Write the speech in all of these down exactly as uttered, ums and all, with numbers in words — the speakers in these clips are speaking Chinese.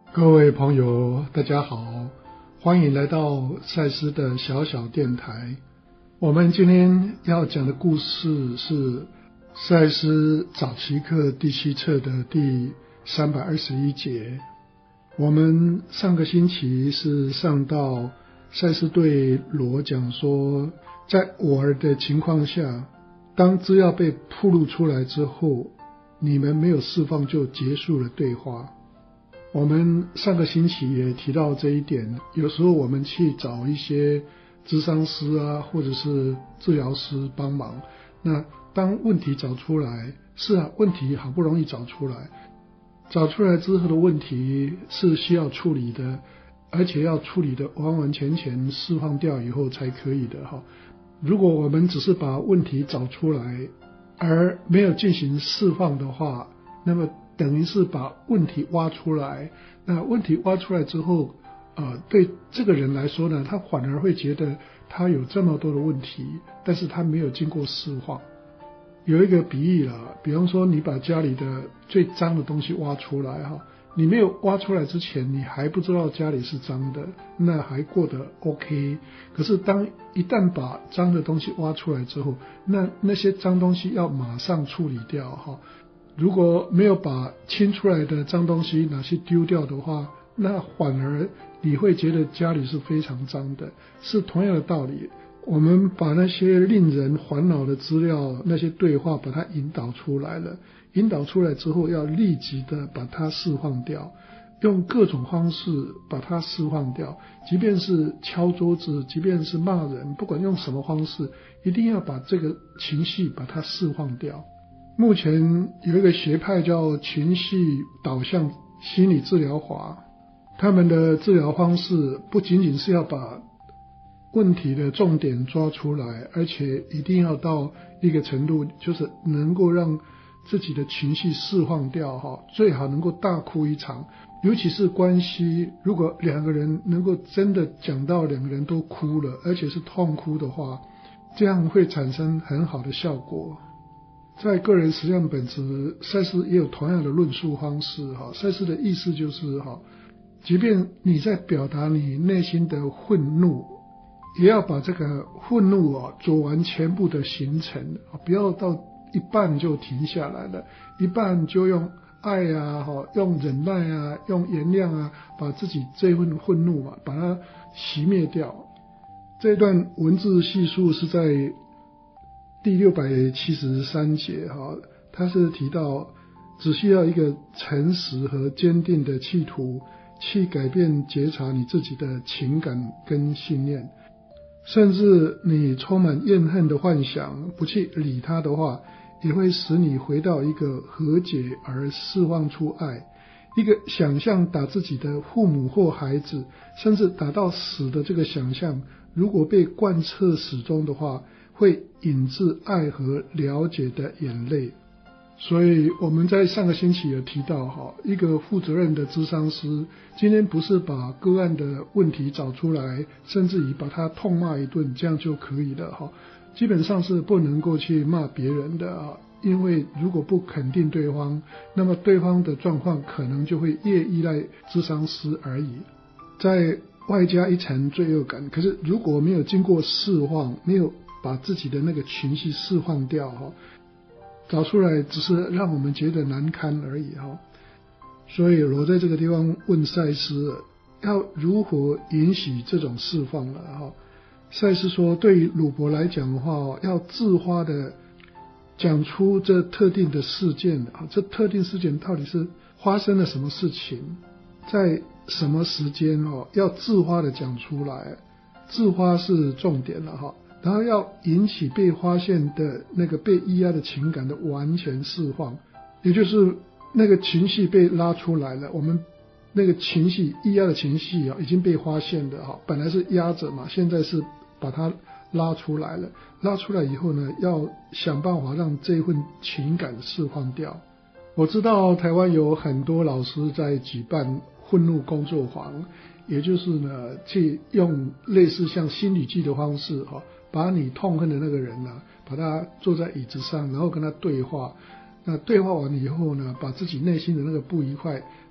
各位朋友大家好，欢迎来到赛斯的小小电台。我们今天要讲的故事是赛斯早期课第七册的第三百二十一节。我们上个星期是上到赛斯对罗讲说，在我儿的情况下，当资料被暴露出来之后，你们没有释放就结束了对话。我们上个星期也提到这一点，有时候我们去找一些諮商师啊，或者是治疗师帮忙，那当问题找出来，是啊，问题好不容易找出来，找出来之后的问题是需要处理的，而且要处理的完完全全释放掉以后才可以的哈。如果我们只是把问题找出来，而没有进行释放的话，那么等于是把问题挖出来，那问题挖出来之后，呃，对这个人来说呢，他反而会觉得他有这么多的问题，但是他没有经过释放。有一个比喻啦，比方说你把家里的最脏的东西挖出来哈，你没有挖出来之前，你还不知道家里是脏的，那还过得 OK。可是当一旦把脏的东西挖出来之后，那那些脏东西要马上处理掉哈。如果没有把清出来的脏东西拿去丢掉的话，那反而你会觉得家里是非常脏的。是同样的道理，我们把那些令人烦恼的资料，那些对话把它引导出来了，引导出来之后要立即的把它释放掉，用各种方式把它释放掉，即便是敲桌子，即便是骂人，不管用什么方式，一定要把这个情绪把它释放掉。目前有一个学派叫情绪导向心理治疗法，他们的治疗方式不仅仅是要把问题的重点抓出来，而且一定要到一个程度，就是能够让自己的情绪释放掉，最好能够大哭一场。尤其是关系，如果两个人能够真的讲到两个人都哭了，而且是痛哭的话，这样会产生很好的效果。在个人实相本质，赛斯也有同样的论述方式。赛斯的意思就是，即便你在表达你内心的愤怒，也要把这个愤怒啊做完全部的行程，不要到一半就停下来了，一半就用爱啊、用忍耐啊、用原谅啊，把自己这份愤怒啊把它熄灭掉。这段文字叙述是在第六百七十三节，他是提到只需要一个诚实和坚定的企图去改变觉察你自己的情感跟信念，甚至你充满怨恨的幻想不去理它的话，也会使你回到一个和解而释放出爱。一个想象打自己的父母或孩子，甚至打到死的这个想象，如果被贯彻始终的话，会引致爱和了解的眼泪。所以我们在上个星期有提到，一个负责任的諮商师今天不是把个案的问题找出来，甚至于把他痛骂一顿，这样就可以了。基本上是不能够去骂别人的，因为如果不肯定对方，那么对方的状况可能就会越依赖諮商师而已，在外加一层罪恶感。可是如果没有经过释放，没有把自己的那个情绪释放掉，找出来只是让我们觉得难堪而已。所以我在这个地方问赛斯，要如何允许这种释放了。赛斯说，对于鲁伯来讲的话，要自发的讲出这特定的事件，这特定事件到底是发生了什么事情，在什么时间，要自发的讲出来，自发是重点了哈。然后要引起被发现的那个被抑压的情感的完全释放，也就是那个情绪被拉出来了，我们那个情绪抑压的情绪啊已经被发现的哈，本来是压着嘛，现在是把它拉出来了，拉出来以后呢，要想办法让这份情感释放掉。我知道台湾有很多老师在举办愤怒工作坊，也就是呢去用类似像心理剧的方式哈，把你痛恨的那个人呢，把他坐在椅子上，然后跟他对话。那对话完以后呢，把自己内心的那个不愉快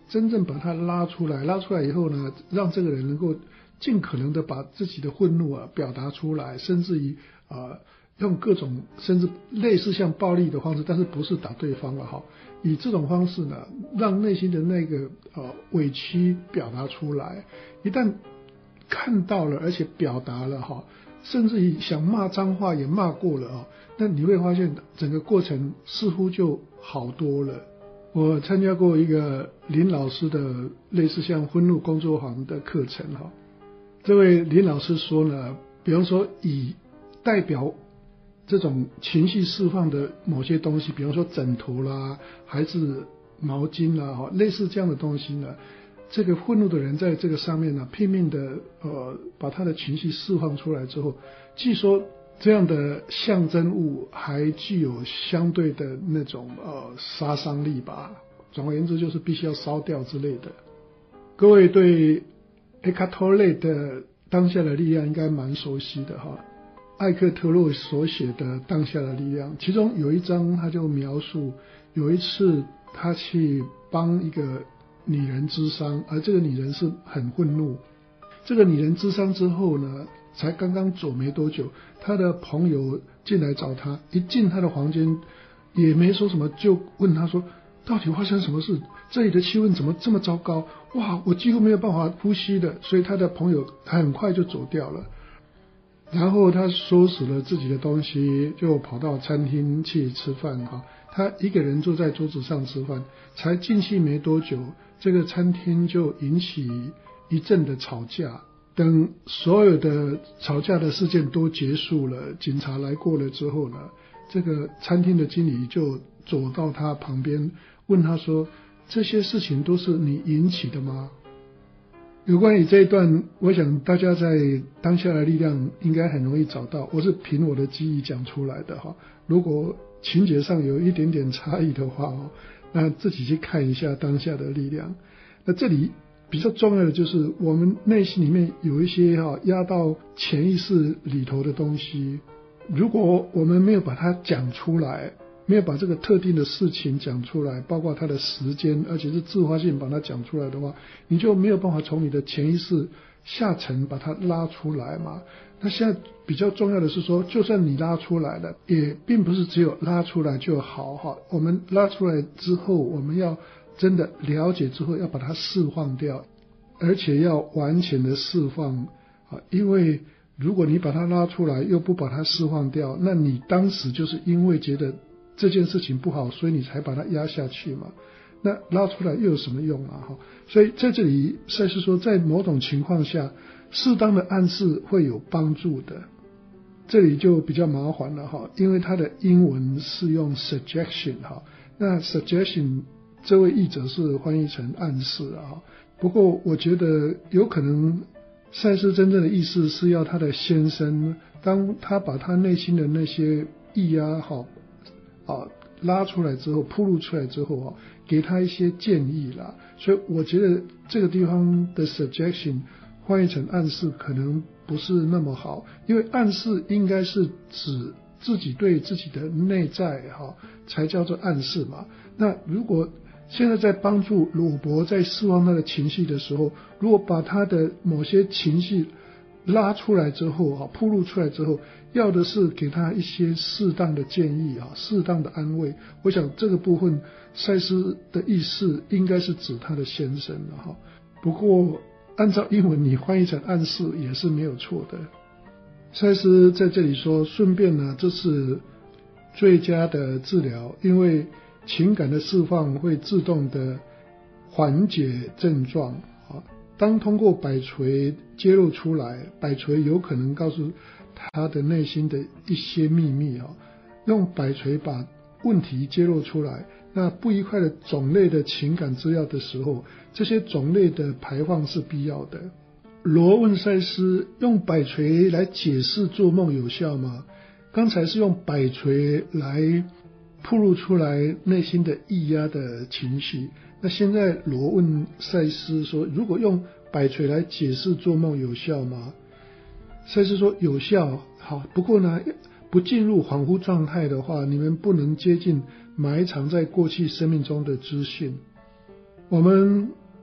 真正把它拉出来，拉出来以后呢，让这个人能够尽可能的把自己的愤怒啊表达出来，甚至于啊、呃、用各种甚至类似像暴力的方式，但是不是打对方了哈，以这种方式呢，让内心的那个呃委屈表达出来。一旦看到了，而且表达了哈，甚至于想骂脏话也骂过了啊，那你会发现整个过程似乎就好多了。我参加过一个林老师的类似像愤怒工作坊的课程哈，这位林老师说呢，比方说以代表这种情绪释放的某些东西，比方说枕头啦，还是毛巾啦，类似这样的东西呢，这个愤怒的人在这个上面呢，拼命的呃把他的情绪释放出来之后，据说这样的象征物还具有相对的那种呃杀伤力吧。总而言之，就是必须要烧掉之类的。各位对埃卡托勒的当下的力量应该蛮熟悉的哈。艾克特洛所写的《当下的力量》，其中有一章他就描述，有一次他去帮一个女人咨商，而这个女人是很愤怒。这个女人咨商之后呢，才刚刚走没多久，他的朋友进来找他，一进他的房间也没说什么，就问他说到底发生什么事，这里的气温怎么这么糟糕，哇，我几乎没有办法呼吸的。所以他的朋友很快就走掉了。然后他收拾了自己的东西，就跑到餐厅去吃饭哈。他一个人坐在桌子上吃饭，才进去没多久，这个餐厅就引起一阵的吵架。等所有的吵架的事件都结束了，警察来过了之后呢，这个餐厅的经理就走到他旁边，问他说：这些事情都是你引起的吗？有关于这一段，我想大家在当下的力量应该很容易找到，我是凭我的记忆讲出来的哈。如果情节上有一点点差异的话哦，那自己去看一下当下的力量。那这里比较重要的就是我们内心里面有一些哈压到潜意识里头的东西，如果我们没有把它讲出来，没有把这个特定的事情讲出来，包括它的时间，而且是自发性把它讲出来的话，你就没有办法从你的潜意识下层把它拉出来嘛。那现在比较重要的是说，就算你拉出来了，也并不是只有拉出来就好哈。我们拉出来之后，我们要真的了解之后，要把它释放掉，而且要完全的释放啊，因为如果你把它拉出来又不把它释放掉，那你当时就是因为觉得这件事情不好，所以你才把它压下去嘛。那拉出来又有什么用啊？哈，所以在这里赛斯说，在某种情况下，适当的暗示会有帮助的。这里就比较麻烦了哈，因为它的英文是用 suggestion 哈，那 suggestion 这位译者是翻译成暗示啊。不过我觉得有可能赛斯真正的意思是要他的先生，当他把他内心的那些意压哈啊拉出来之后，铺露出来之后啊，给他一些建议啦。所以我觉得这个地方的 suggestion 翻译成暗示可能不是那么好，因为暗示应该是指自己对自己的内在哈，才叫做暗示嘛。那如果现在在帮助鲁伯在释放他的情绪的时候，如果把他的某些情绪拉出来之后啊，铺露出来之后，要的是给他一些适当的建议啊，适当的安慰。我想这个部分赛斯的意思应该是指他的先生了哈。不过按照英文你翻译成暗示也是没有错的。赛斯在这里说，顺便呢，这是最佳的治疗，因为情感的释放会自动的缓解症状啊。当通过摆锤揭露出来，摆锤有可能告诉他的内心的一些秘密啊，用摆锤把问题揭露出来。那不愉快的种类的情感资料的时候，这些种类的排放是必要的。罗问赛斯，用摆锤来解释做梦有效吗？刚才是用摆锤来暴露出来内心的抑压的情绪，那现在罗问赛斯说，如果用摆锤来解释做梦有效吗？赛斯说有效，好，不过呢，不进入恍惚状态的话，你们不能接近埋藏在过去生命中的资讯。我们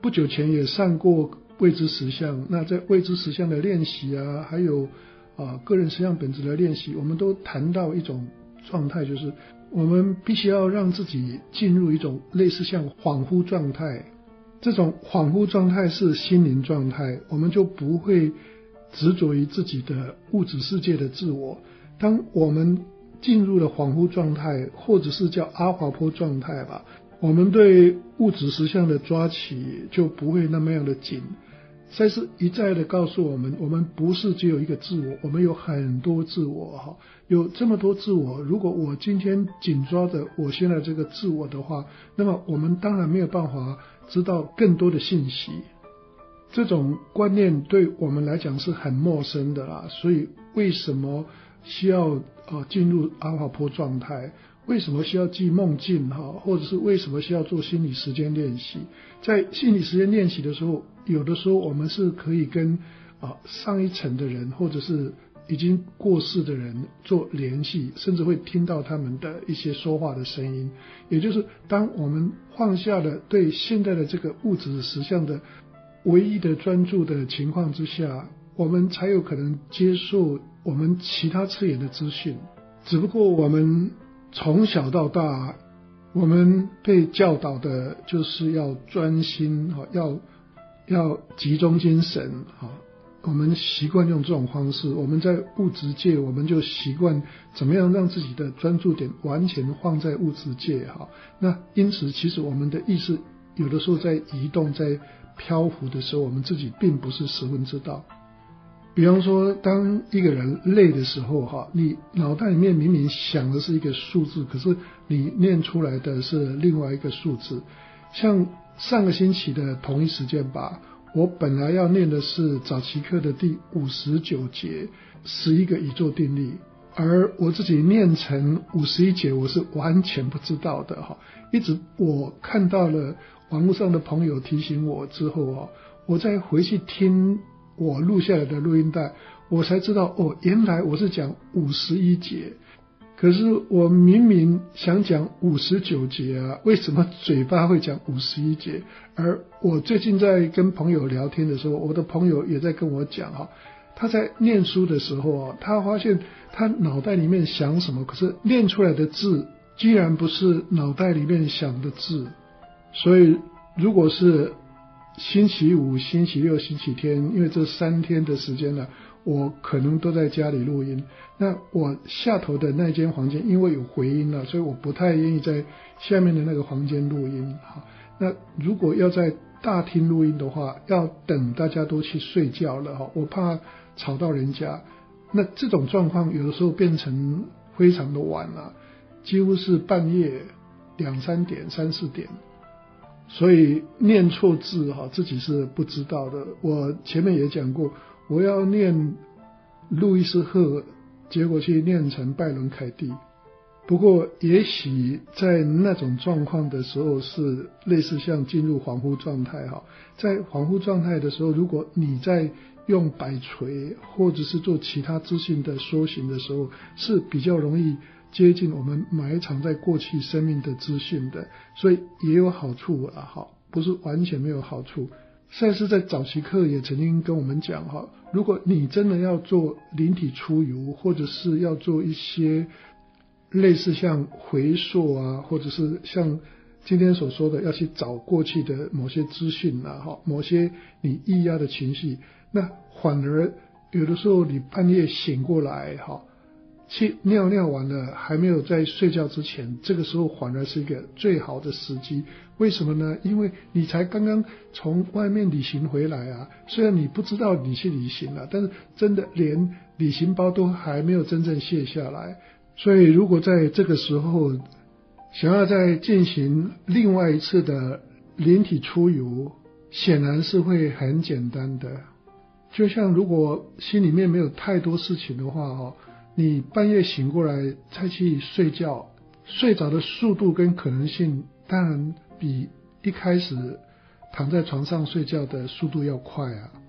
不久前也上过未知实相，那在未知实相的练习啊，还有啊个人实相本质的练习，我们都谈到一种状态，就是我们必须要让自己进入一种类似像恍惚状态。这种恍惚状态是心灵状态，我们就不会执着于自己的物质世界的自我。当我们进入了恍惚状态，或者是叫阿华波状态吧，我们对物质实相的抓起就不会那么样的紧。赛斯一再的告诉我们，我们不是只有一个自我，我们有很多自我，有这么多自我，如果我今天紧抓着我现在这个自我的话，那么我们当然没有办法知道更多的信息。这种观念对我们来讲是很陌生的啦，所以为什么需要呃进入阿华波状态？为什么需要记梦境哈？或者是为什么需要做心理时间练习？在心理时间练习的时候，有的时候我们是可以跟啊、呃、上一层的人，或者是已经过世的人做联系，甚至会听到他们的一些说话的声音。也就是当我们放下了对现在的这个物质实相的唯一的专注的情况之下，我们才有可能接受我们其他次元的资讯。只不过我们从小到大，我们被教导的就是要专心，要要集中精神，我们习惯用这种方式。我们在物质界，我们就习惯怎么样让自己的专注点完全放在物质界。那因此其实我们的意识有的时候在移动，在漂浮的时候，我们自己并不是十分知道。比方说当一个人累的时候哈，你脑袋里面明明想的是一个数字，可是你念出来的是另外一个数字。像上个星期的同一时间吧，我本来要念的是早期课的第五十九节十一个宇宙定律，而我自己念成五十一节，我是完全不知道的哈。一直我看到了网络上的朋友提醒我之后啊，我再回去听我录下来的录音带，我才知道哦，原来我是讲五十一节，可是我明明想讲五十九节啊，为什么嘴巴会讲五十一节？而我最近在跟朋友聊天的时候，我的朋友也在跟我讲哈，他在念书的时候啊，他发现他脑袋里面想什么，可是念出来的字居然不是脑袋里面想的字。所以如果是星期五、星期六、星期天，因为这三天的时间呢，我可能都在家里录音。那我下头的那间房间因为有回音了，所以我不太愿意在下面的那个房间录音。好，那如果要在大厅录音的话，要等大家都去睡觉了，我怕吵到人家。那这种状况有的时候变成非常的晚了，几乎是半夜两三点、三四点。所以念错字哈，自己是不知道的。我前面也讲过，我要念路易斯赫，结果去念成拜伦凯蒂。不过也许在那种状况的时候是类似像进入恍惚状态哈，在恍惚状态的时候，如果你在用摆锤或者是做其他资讯的搜寻的时候，是比较容易接近我们埋藏在过去生命的资讯的，所以也有好处啊，好，不是完全没有好处。赛斯在早期课也曾经跟我们讲哈，如果你真的要做灵体出游，或者是要做一些类似像回溯啊，或者是像今天所说的要去找过去的某些资讯啊，某些你抑压的情绪，那反而有的时候你半夜醒过来哈，去尿尿完了还没有在睡觉之前，这个时候反而是一个最好的时机。为什么呢？因为你才刚刚从外面旅行回来啊，虽然你不知道你去旅行了，但是真的连旅行包都还没有真正卸下来。所以如果在这个时候想要再进行另外一次的灵体出游，显然是会很简单的。就像如果心里面没有太多事情的话，你半夜醒过来再去睡觉，睡着的速度跟可能性当然比一开始躺在床上睡觉的速度要快啊。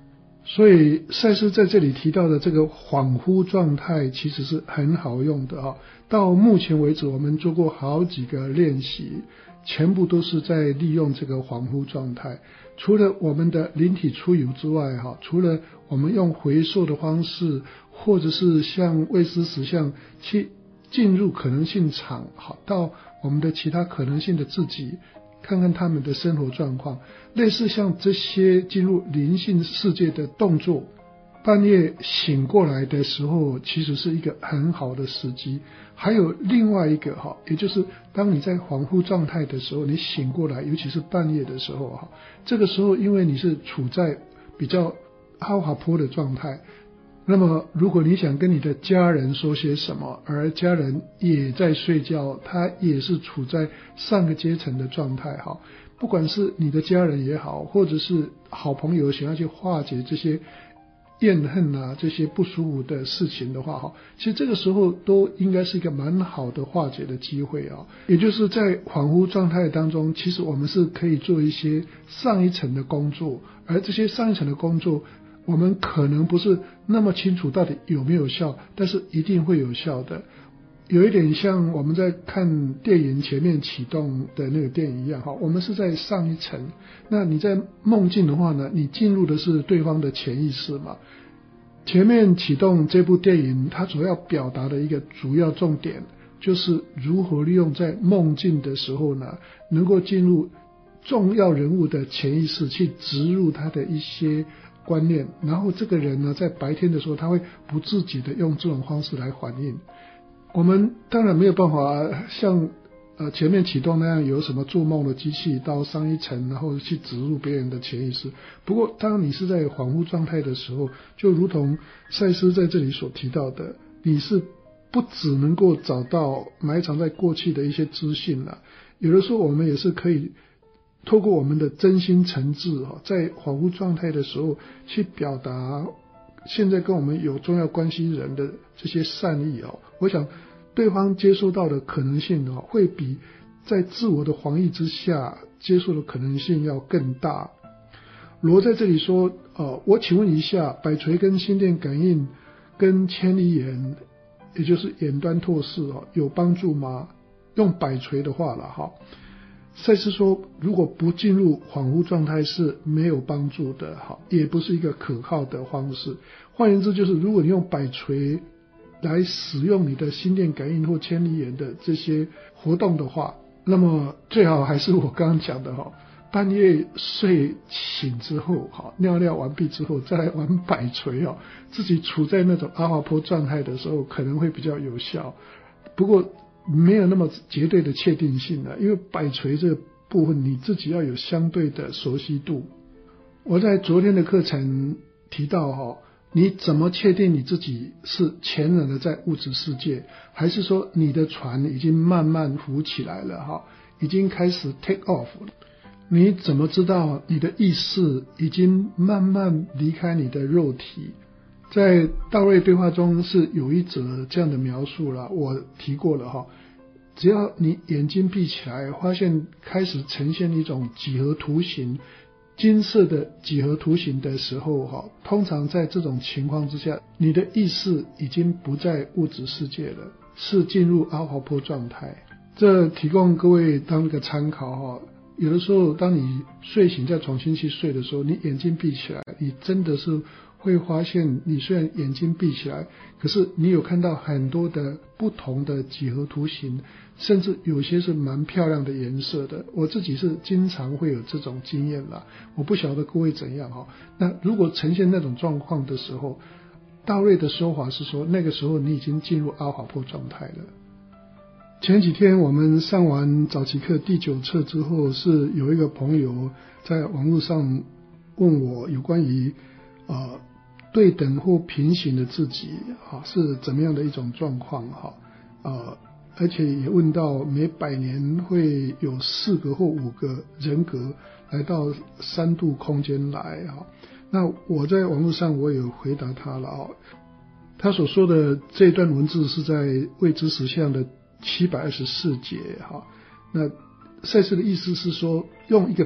所以赛斯在这里提到的这个恍惚状态其实是很好用的啊。到目前为止我们做过好几个练习，全部都是在利用这个恍惚状态。除了我们的灵体出游之外哈，除了我们用回溯的方式，或者是像未知实相去进入可能性场，好，到我们的其他可能性的自己，看看他们的生活状况，类似像这些进入灵性世界的动作，半夜醒过来的时候其实是一个很好的时机。还有另外一个哈，也就是当你在恍惚状态的时候，你醒过来，尤其是半夜的时候哈，这个时候因为你是处在比较阿华波的状态，那么如果你想跟你的家人说些什么，而家人也在睡觉，他也是处在上个阶层的状态哈，不管是你的家人也好，或者是好朋友想要去化解这些怨恨啊，这些不舒服的事情的话，其实这个时候都应该是一个蛮好的化解的机会啊。也就是在恍惚状态当中，其实我们是可以做一些上一层的工作，而这些上一层的工作我们可能不是那么清楚到底有没有效，但是一定会有效的。有一点像我们在看电影前面启动的那个电影一样，我们是在上一层，那你在梦境的话呢，你进入的是对方的潜意识嘛。前面启动这部电影它所要表达的一个主要重点，就是如何利用在梦境的时候呢，能够进入重要人物的潜意识，去植入他的一些观念，然后这个人呢在白天的时候他会不自己的用这种方式来反应。我们当然没有办法像呃前面启动那样有什么做梦的机器到上一层，然后去植入别人的潜意识。不过当你是在恍惚状态的时候，就如同赛斯在这里所提到的，你是不只能够找到埋藏在过去的一些资讯了，有的时候我们也是可以透过我们的真心诚挚，在恍惚状态的时候去表达现在跟我们有重要关系人的这些善意，我想对方接收到的可能性会比在自我的防御之下接受的可能性要更大。罗在这里说，呃，我请问一下，摆锤跟心电感应跟千里眼，也就是远端透视有帮助吗？用摆锤的话了哈。赛斯说，如果不进入恍惚状态是没有帮助的，好，也不是一个可靠的方式。换言之，就是如果你用摆锤来使用你的心电感应或千里眼的这些活动的话，那么最好还是我刚刚讲的哈，半夜睡醒之后，好，尿尿完毕之后再来玩摆锤哦，自己处在那种阿华波状态的时候可能会比较有效。不过没有那么绝对的确定性了，因为摆锤这个部分你自己要有相对的熟悉度。我在昨天的课程提到哈，你怎么确定你自己是潜然的在物质世界，还是说你的船已经慢慢浮起来了哈，已经开始 take off 了？你怎么知道你的意识已经慢慢离开你的肉体？在道瑞对话中是有一则这样的描述了，我提过了哈。只要你眼睛闭起来，发现开始呈现一种几何图形，金色的几何图形的时候哈，通常在这种情况之下，你的意识已经不在物质世界了，是进入阿华波状态。这提供各位当一个参考哈。有的时候当你睡醒再重新去睡的时候，你眼睛闭起来，你真的是会发现你虽然眼睛闭起来，可是你有看到很多的不同的几何图形，甚至有些是蛮漂亮的颜色的。我自己是经常会有这种经验啦，我不晓得各位怎样哈。那如果呈现那种状况的时候，道瑞的说法是说，那个时候你已经进入阿华波状态了。前几天我们上完早期课第九册之后，是有一个朋友在网络上问我有关于呃对等或平行的自己啊是怎么样的一种状况哈，呃而且也问到每百年会有四个或五个人格来到三度空间来哈。那我在网络上我有回答他了啊，他所说的这段文字是在未知实相的七百二十四节哈。那赛斯的意思是说，用一个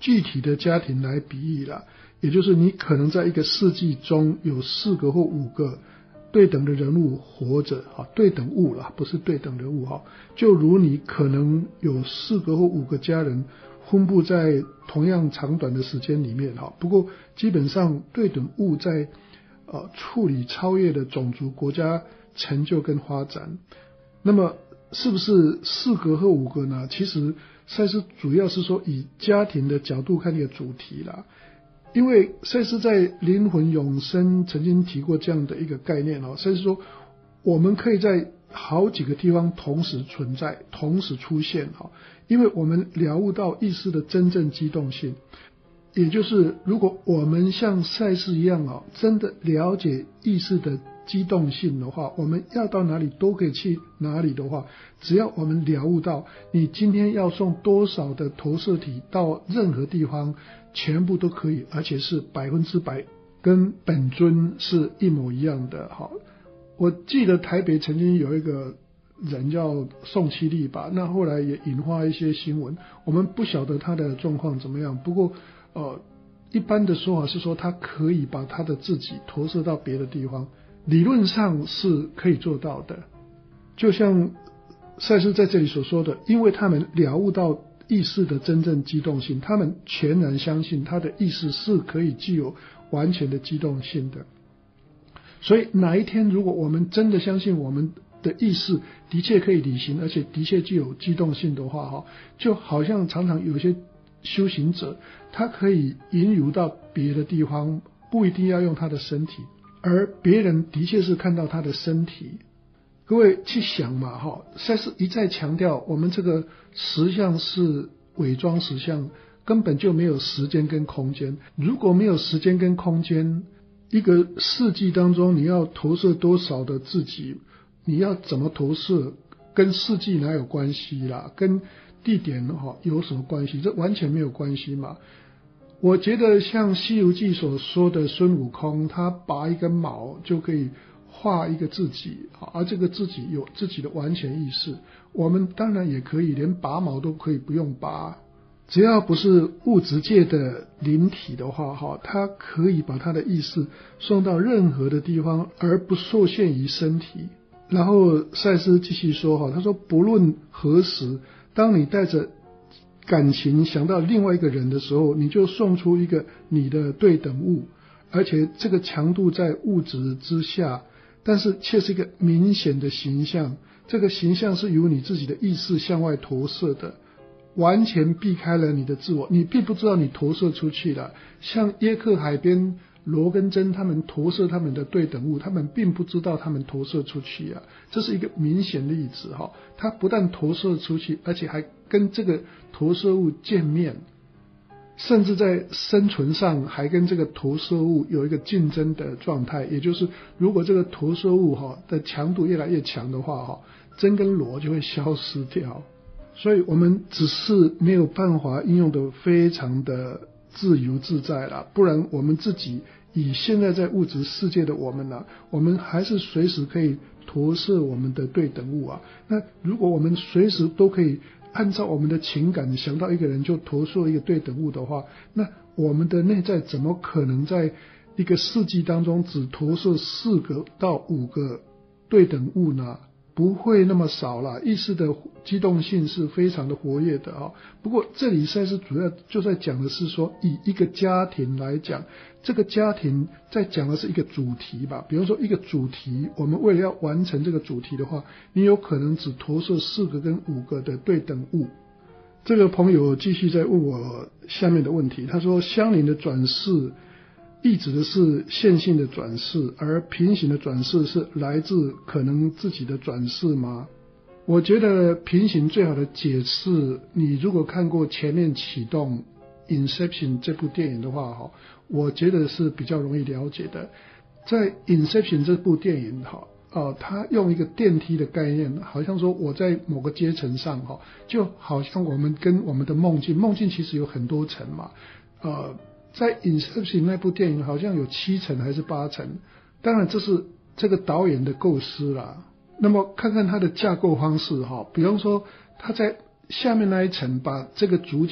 具体的家庭来比喻啦，也就是你可能在一个世纪中有四个或五个对等的人物活着，对等物啦，不是对等人物，就如你可能有四个或五个家人分布在同样长短的时间里面，不过基本上对等物在呃处理超越的种族国家成就跟发展。那么是不是四个或五个呢？其实赛斯主要是说以家庭的角度看这个主题啦，因为赛斯在灵魂永生曾经提过这样的一个概念哦，赛斯说我们可以在好几个地方同时存在，同时出现，因为我们了悟到意识的真正机动性。也就是如果我们像赛斯一样真的了解意识的机动性的话，我们要到哪里都可以去哪里的话，只要我们了悟到你今天要送多少的投射体到任何地方，全部都可以，而且是百分之百跟本尊是一模一样的。好，我记得台北曾经有一个人叫宋七力吧，那后来也引发一些新闻，我们不晓得他的状况怎么样，不过呃，一般的说法是说他可以把他的自己投射到别的地方，理论上是可以做到的。就像赛斯在这里所说的，因为他们了悟到意识的真正机动性，他们全然相信他的意识是可以具有完全的机动性的。所以哪一天如果我们真的相信我们的意识的确可以理行，而且的确具有机动性的话，就好像常常有些修行者他可以引入到别的地方，不一定要用他的身体，而别人的确是看到他的身体。各位去想嘛，赛斯一再强调我们这个实相是伪装实相，根本就没有时间跟空间。如果没有时间跟空间，一个世纪当中你要投射多少的自己，你要怎么投射，跟世纪哪有关系啦，跟地点有什么关系？这完全没有关系嘛。我觉得像《西游记》所说的孙悟空，他拔一根毛就可以画一个自己，而这个自己有自己的完全意识。我们当然也可以连拔毛都可以不用拔，只要不是物质界的灵体的话，他可以把他的意识送到任何的地方，而不受限于身体。然后赛斯继续说，他说不论何时，当你带着感情想到另外一个人的时候，你就送出一个你的对等物，而且这个强度在物质之下，但是却是一个明显的形象。这个形象是由你自己的意识向外投射的，完全避开了你的自我，你并不知道你投射出去了。像耶克海边罗跟珍他们投射他们的对等物，他们并不知道他们投射出去啊，这是一个明显例子哈。他不但投射出去，而且还跟这个投射物见面，甚至在生存上还跟这个投射物有一个竞争的状态。也就是如果这个投射物哈的强度越来越强的话哈，珍跟罗就会消失掉。所以我们只是没有办法应用的非常的自由自在啦，不然我们自己以现在在物质世界的我们啦，我们还是随时可以投射我们的对等物啊。那如果我们随时都可以按照我们的情感想到一个人就投射一个对等物的话，那我们的内在怎么可能在一个世纪当中只投射四个到五个对等物呢？不会那么少啦，意识的机动性是非常的活跃的啊。不过这里赛斯主要就在讲的是说，以一个家庭来讲，这个家庭在讲的是一个主题吧。比如说一个主题，我们为了要完成这个主题的话，你有可能只投射四个跟五个的对等物。这个朋友继续在问我下面的问题，他说相邻的转世意指的是线性的转世，而平行的转世是来自可能自己的转世吗？我觉得平行最好的解释，你如果看过前面启动 Inception 这部电影的话，我觉得是比较容易了解的。在 Inception 这部电影，呃，他用一个电梯的概念，好像说我在某个阶层上，就好像我们跟我们的梦境，梦境其实有很多层嘛，呃在 Inception 那部电影好像有七层还是八层，当然这是这个导演的构思啦。那么看看他的架构方式哈，比方说他在下面那一层把这个主角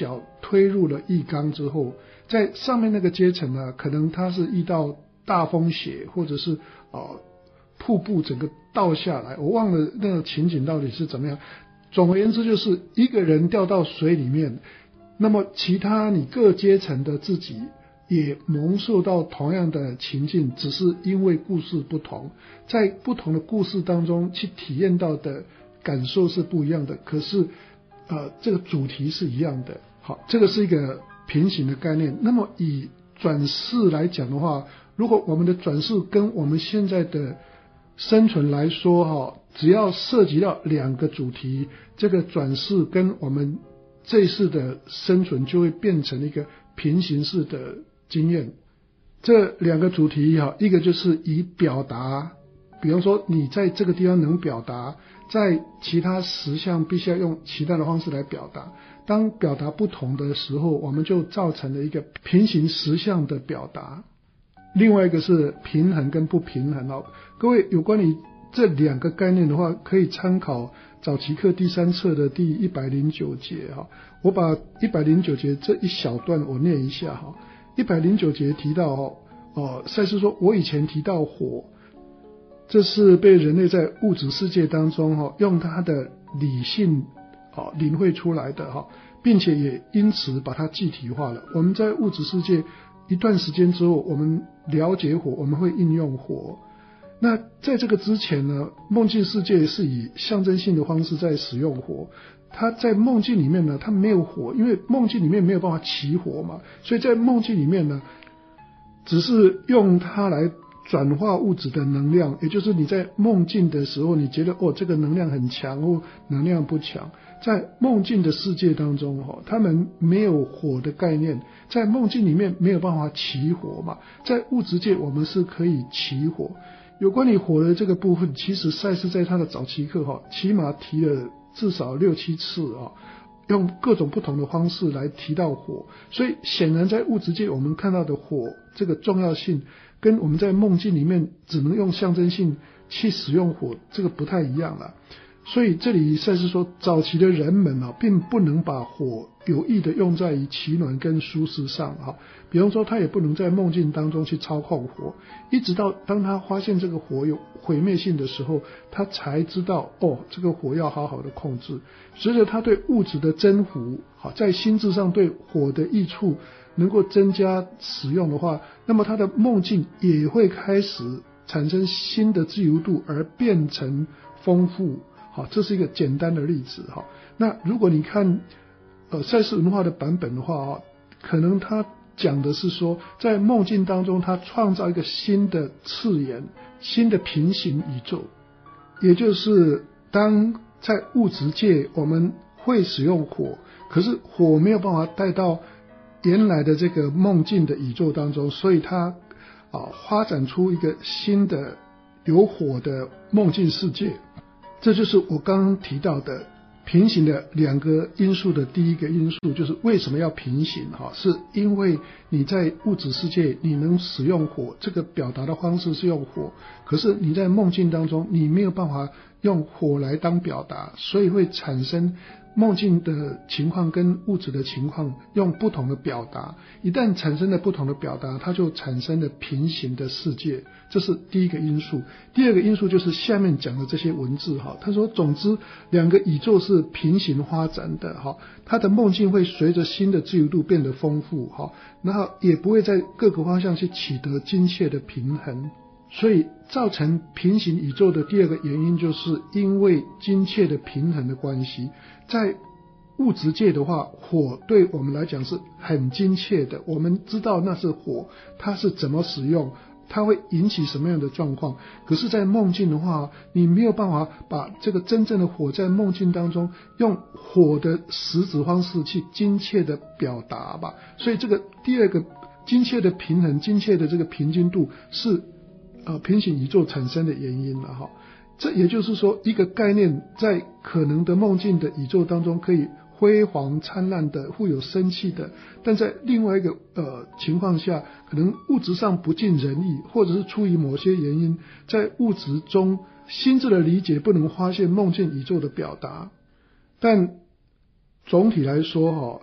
推入了浴缸之后，在上面那个阶层呢，可能他是遇到大风雪，或者是呃瀑布整个倒下来，我忘了那个情景到底是怎么样。总而言之，就是一个人掉到水里面，那么其他你各阶层的自己也蒙受到同样的情境，只是因为故事不同，在不同的故事当中去体验到的感受是不一样的，可是呃这个主题是一样的。好，这个是一个平行的概念。那么以转世来讲的话，如果我们的转世跟我们现在的生存来说哈，只要涉及到两个主题，这个转世跟我们这一世的生存就会变成一个平行式的经验。这两个主题哈，一个就是以表达，比方说你在这个地方能表达，在其他实相必须要用其他的方式来表达。当表达不同的时候，我们就造成了一个平行实相的表达。另外一个是平衡跟不平衡哦。各位有关于这两个概念的话，可以参考早期课第三册的第一百零九节哈。我把一百零九节这一小段我念一下哈。一百零九节提到哦，哦，赛斯说，我以前提到火，这是被人类在物质世界当中哈，用他的理性啊领会出来的哈，并且也因此把它具体化了。我们在物质世界一段时间之后，我们了解火，我们会应用火。那在这个之前呢，梦境世界是以象征性的方式在使用火。它在梦境里面呢，它没有火，因为梦境里面没有办法起火嘛，所以在梦境里面呢，只是用它来转化物质的能量，也就是你在梦境的时候，你觉得哦这个能量很强或能量不强。在梦境的世界当中哈，他们没有火的概念，在梦境里面没有办法起火嘛，在物质界我们是可以起火。有关于火的这个部分，其实赛斯在他的早期课哈，起码提了至少六七次啊，用各种不同的方式来提到火。所以显然在物质界我们看到的火这个重要性，跟我们在梦境里面只能用象征性去使用火，这个不太一样了。所以这里赛斯说，早期的人们啊，并不能把火有意的用在于取暖跟舒适上哈。比方说，他也不能在梦境当中去操控火，一直到当他发现这个火有毁灭性的时候，他才知道哦，这个火要好好的控制。随着他对物质的征服，好，在心智上对火的益处能够增加使用的话，那么他的梦境也会开始产生新的自由度，而变成丰富。好，这是一个简单的例子哈。那如果你看呃赛斯文化的版本的话啊，可能他讲的是说，在梦境当中他创造一个新的次元，新的平行宇宙，也就是当在物质界我们会使用火，可是火没有办法带到原来的这个梦境的宇宙当中，所以他啊发展出一个新的有火的梦境世界。这就是我刚刚提到的平行的两个因素的第一个因素，就是为什么要平行哈？是因为你在物质世界你能使用火，这个表达的方式是用火，可是你在梦境当中你没有办法用火来当表达，所以会产生梦境的情况跟物质的情况用不同的表达。一旦产生了不同的表达，它就产生了平行的世界，这是第一个因素。第二个因素就是下面讲的这些文字哈，他说总之两个宇宙是平行发展的哈，他的梦境会随着新的自由度变得丰富哈，然后也不会在各个方向去取得精确的平衡。所以造成平行宇宙的第二个原因，就是因为精确的平衡的关系。在物质界的话，火对我们来讲是很精确的，我们知道那是火，它是怎么使用，它会引起什么样的状况。可是在梦境的话，你没有办法把这个真正的火在梦境当中用火的实质方式去精确的表达吧。所以这个第二个精确的平衡，精确的这个平均度是呃平行宇宙产生的原因了哈。这也就是说，一个概念在可能的梦境的宇宙当中可以辉煌灿烂的富有生气的，但在另外一个呃情况下，可能物质上不尽人意，或者是出于某些原因，在物质中心智的理解不能发现梦境宇宙的表达。但总体来说哈，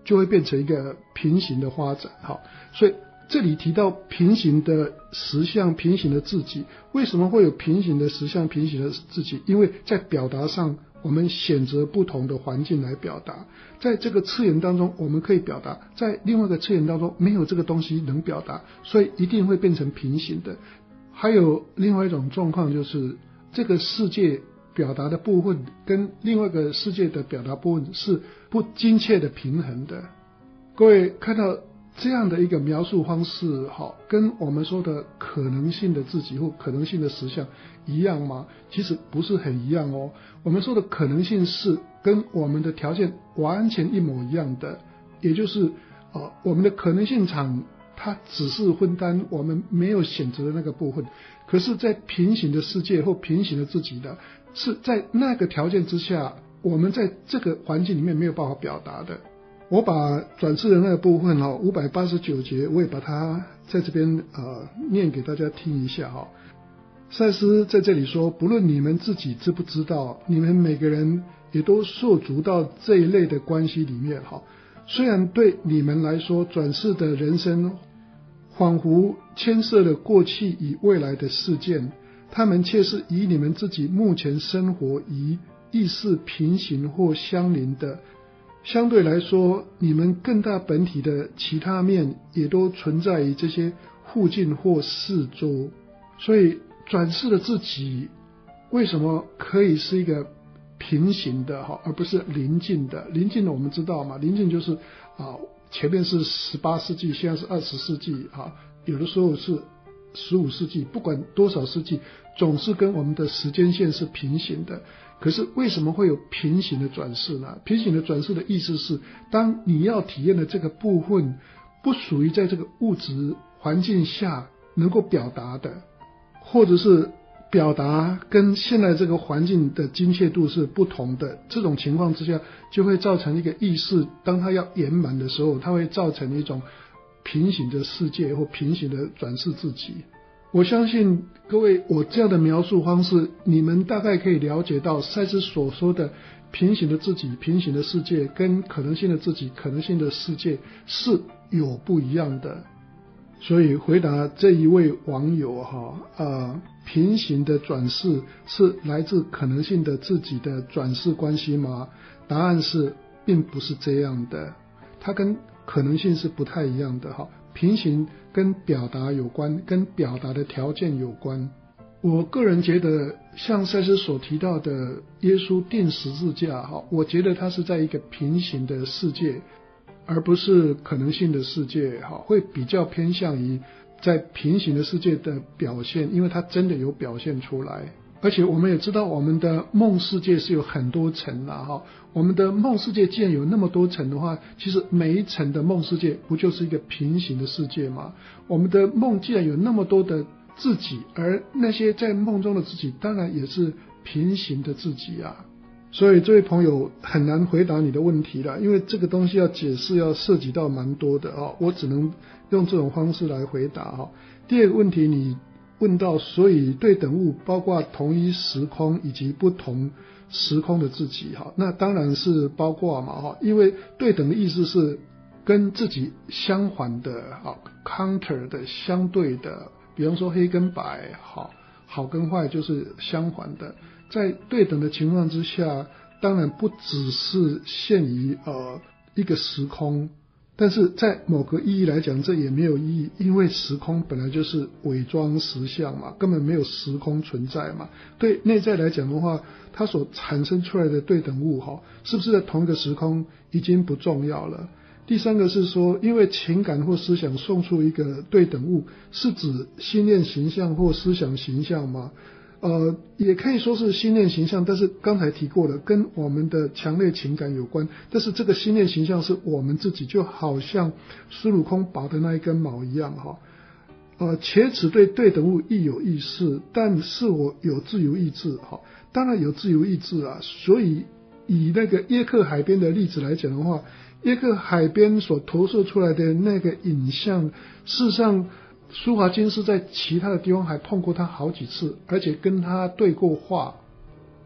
就会变成一个平行的发展。好，所以这里提到平行的实相、平行的自己，为什么会有平行的实相、平行的自己？因为在表达上我们选择不同的环境来表达，在这个次元当中我们可以表达，在另外一个次元当中没有这个东西能表达，所以一定会变成平行的。还有另外一种状况，就是这个世界表达的部分跟另外一个世界的表达部分是不精确的平衡的。各位看到这样的一个描述方式，好，跟我们说的可能性的自己或可能性的实相一样吗？其实不是很一样哦。我们说的可能性是跟我们的条件完全一模一样的，也就是呃，我们的可能性场它只是分担我们没有选择的那个部分，可是在平行的世界或平行的自己的是在那个条件之下，我们在这个环境里面没有办法表达的。我把转世的那个部分哈，五百八十九节，我也把它在这边呃念给大家听一下哈。赛斯在这里说，不论你们自己知不知道，你们每个人也都受足到这一类的关系里面哈。虽然对你们来说，转世的人生仿佛牵涉了过去与未来的事件，他们却是以你们自己目前生活与意识平行或相邻的。相对来说，你们更大本体的其他面也都存在于这些附近或四周。所以转世的自己为什么可以是一个平行的而不是临近的？临近的我们知道嘛，临近就是啊，前面是十八世纪，现在是二十世纪啊，有的时候是十五世纪，不管多少世纪，总是跟我们的时间线是平行的。可是为什么会有平行的转世呢？平行的转世的意思是，当你要体验的这个部分不属于在这个物质环境下能够表达的，或者是表达跟现在这个环境的精确度是不同的，这种情况之下就会造成一个意识，当它要圆满的时候，它会造成一种平行的世界或平行的转世自己。我相信各位，我这样的描述方式，你们大概可以了解到赛斯所说的平行的自己、平行的世界跟可能性的自己、可能性的世界是有不一样的。所以回答这一位网友哈，呃，平行的转世是来自可能性的自己的转世关系吗？答案是并不是这样的，它跟可能性是不太一样的哈。平行跟表达有关，跟表达的条件有关。我个人觉得像赛斯所提到的耶稣钉十字架，我觉得它是在一个平行的世界，而不是可能性的世界，会比较偏向于在平行的世界的表现，因为它真的有表现出来。而且我们也知道我们的梦世界是有很多层啦哈，我们的梦世界既然有那么多层的话，其实每一层的梦世界不就是一个平行的世界吗？我们的梦既然有那么多的自己，而那些在梦中的自己当然也是平行的自己啊。所以这位朋友很难回答你的问题了，因为这个东西要解释要涉及到蛮多的啊，我只能用这种方式来回答哈。第二个问题你问到，所以对等物包括同一时空以及不同时空的自己哈，那当然是包括嘛哈，因为对等的意思是跟自己相反的啊 ，counter 的相对的，比方说黑跟白，好，好跟坏就是相反的，在对等的情况之下，当然不只是限于呃一个时空。但是在某个意义来讲，这也没有意义，因为时空本来就是伪装实相嘛，根本没有时空存在嘛。对内在来讲的话，它所产生出来的对等物哈，是不是在同一个时空已经不重要了。第三个是说，因为情感或思想送出一个对等物，是指心念形象或思想形象吗？呃，也可以说是心念形象，但是刚才提过了，跟我们的强烈情感有关。但是这个心念形象是我们自己，就好像孙悟空拔的那一根毛一样哈。呃，且只对对等物亦有意识，但是我有自由意志哈。当然有自由意志啊，所以以那个耶克海边的例子来讲的话，耶克海边所投射出来的那个影像，事实上苏华金是在其他的地方还碰过他好几次，而且跟他对过话。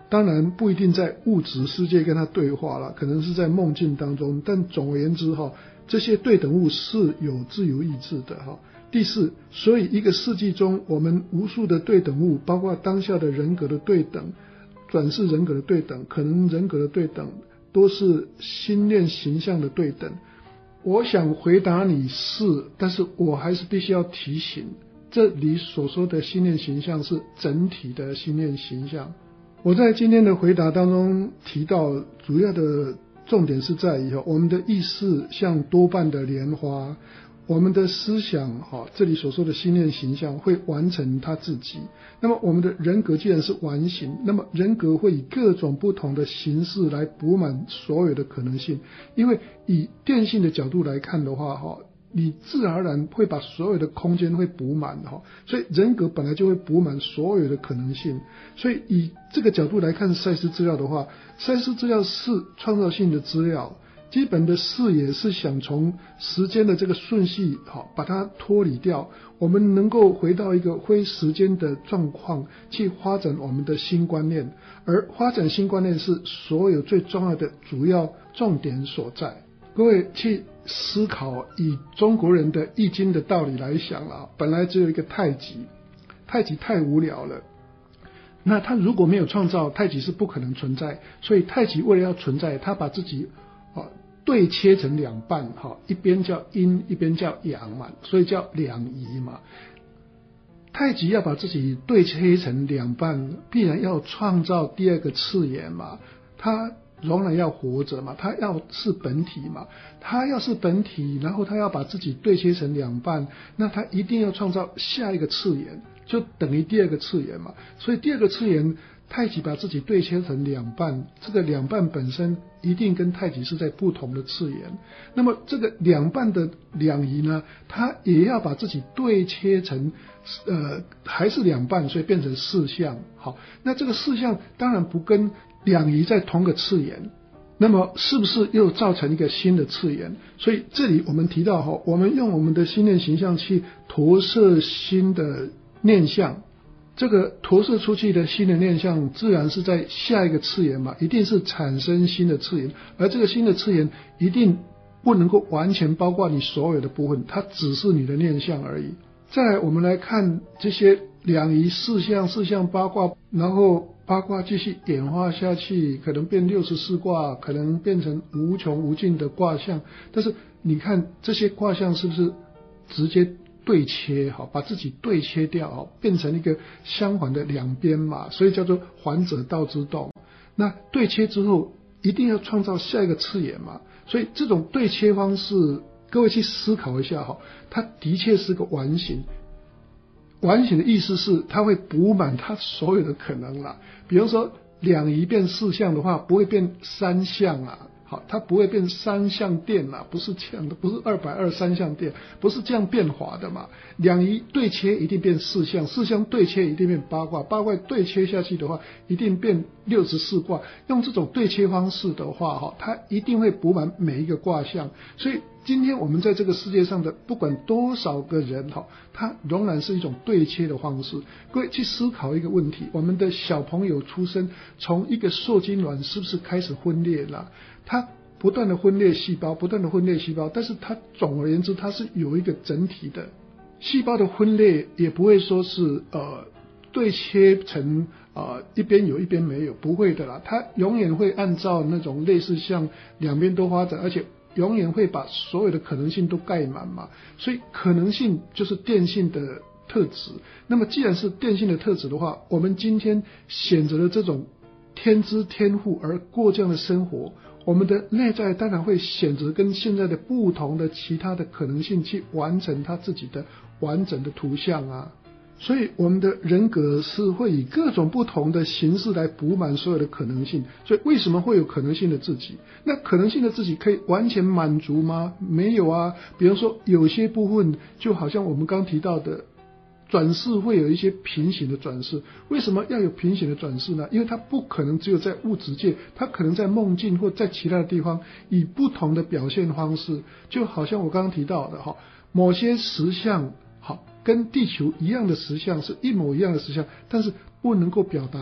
当然不一定在物质世界跟他对话了，可能是在梦境当中，但总而言之哈，这些对等物是有自由意志的哈。第四，所以一个世纪中我们无数的对等物，包括当下的人格的对等，转世人格的对等，可能人格的对等，都是心念形象的对等。我想回答你是，但是我还是必须要提醒，这里所说的心念形象是整体的心念形象。我在今天的回答当中提到，主要的重点是在于我们的意识像多半的莲花，我们的思想这里所说的心念形象会完成它自己。那么我们的人格既然是完形，那么人格会以各种不同的形式来补满所有的可能性。因为以电性的角度来看的话，你自然而然会把所有的空间会补满，所以人格本来就会补满所有的可能性。所以以这个角度来看赛斯资料的话，赛斯资料是创造性的资料，基本的视野是想从时间的这个顺序好把它脱离掉，我们能够回到一个非时间的状况去发展我们的新观念，而发展新观念是所有最重要的主要重点所在。各位去思考，以中国人的易经的道理来想了，本来只有一个太极，太极太无聊了，那他如果没有创造，太极是不可能存在，所以太极为了要存在，他把自己对切成两半，一边叫阴一边叫阳嘛，所以叫两仪嘛。太极要把自己对切成两半，必然要创造第二个次元嘛，他仍然要活着嘛，他要是本体嘛，他要是本体，然后他要把自己对切成两半，那他一定要创造下一个次元，就等于第二个次元嘛。所以第二个次元太极把自己对切成两半，这个两半本身一定跟太极是在不同的次元。那么这个两半的两仪呢，它也要把自己对切成呃还是两半，所以变成四象。好，那这个四象当然不跟两仪在同个次元，那么是不是又造成一个新的次元？所以这里我们提到哈，我们用我们的心念形象去投射新的念象，这个投射出去的新的念象自然是在下一个次元嘛，一定是产生新的次元，而这个新的次元一定不能够完全包括你所有的部分，它只是你的念象而已。再来我们来看这些两仪四象四象八卦，然后八卦继续演化下去，可能变六十四卦，可能变成无穷无尽的卦象。但是你看这些卦象是不是直接对切，把自己对切掉，变成一个相反的两边嘛，所以叫做反者道之动。那对切之后一定要创造下一个次元嘛，所以这种对切方式各位去思考一下，它的确是个完形。完形的意思是它会补满它所有的可能啦。比方说两仪变四象的话，不会变三象啊，好，它不会变三象电啦，不是这样的，不是二百二三象电，不是这样变化的嘛。两仪对切一定变四象，四象对切一定变八卦，八卦对切下去的话一定变六十四卦。用这种对切方式的话，它一定会补满每一个卦象。所以今天我们在这个世界上的不管多少个人，它仍然是一种对切的方式。各位去思考一个问题，我们的小朋友出生，从一个受精卵是不是开始分裂了？它不断的分裂细胞，不断的分裂细胞，但是它总而言之它是有一个整体的。细胞的分裂也不会说是呃对切成呃一边有一边没有，不会的啦，它永远会按照那种类似像两边都发展，而且永远会把所有的可能性都盖满嘛。所以可能性就是电性的特质。那么既然是电性的特质的话，我们今天选择了这种天资天赋而过这样的生活，我们的内在当然会选择跟现在的不同的其他的可能性去完成他自己的完整的图像啊。所以我们的人格是会以各种不同的形式来补满所有的可能性。所以为什么会有可能性的自己？那可能性的自己可以完全满足吗？没有啊。比方说有些部分就好像我们刚提到的转世会有一些平行的转世。为什么要有平行的转世呢？因为它不可能只有在物质界，它可能在梦境或在其他的地方以不同的表现方式。就好像我刚刚提到的某些实相跟地球一样的实相，是一模一样的实相，但是不能够表达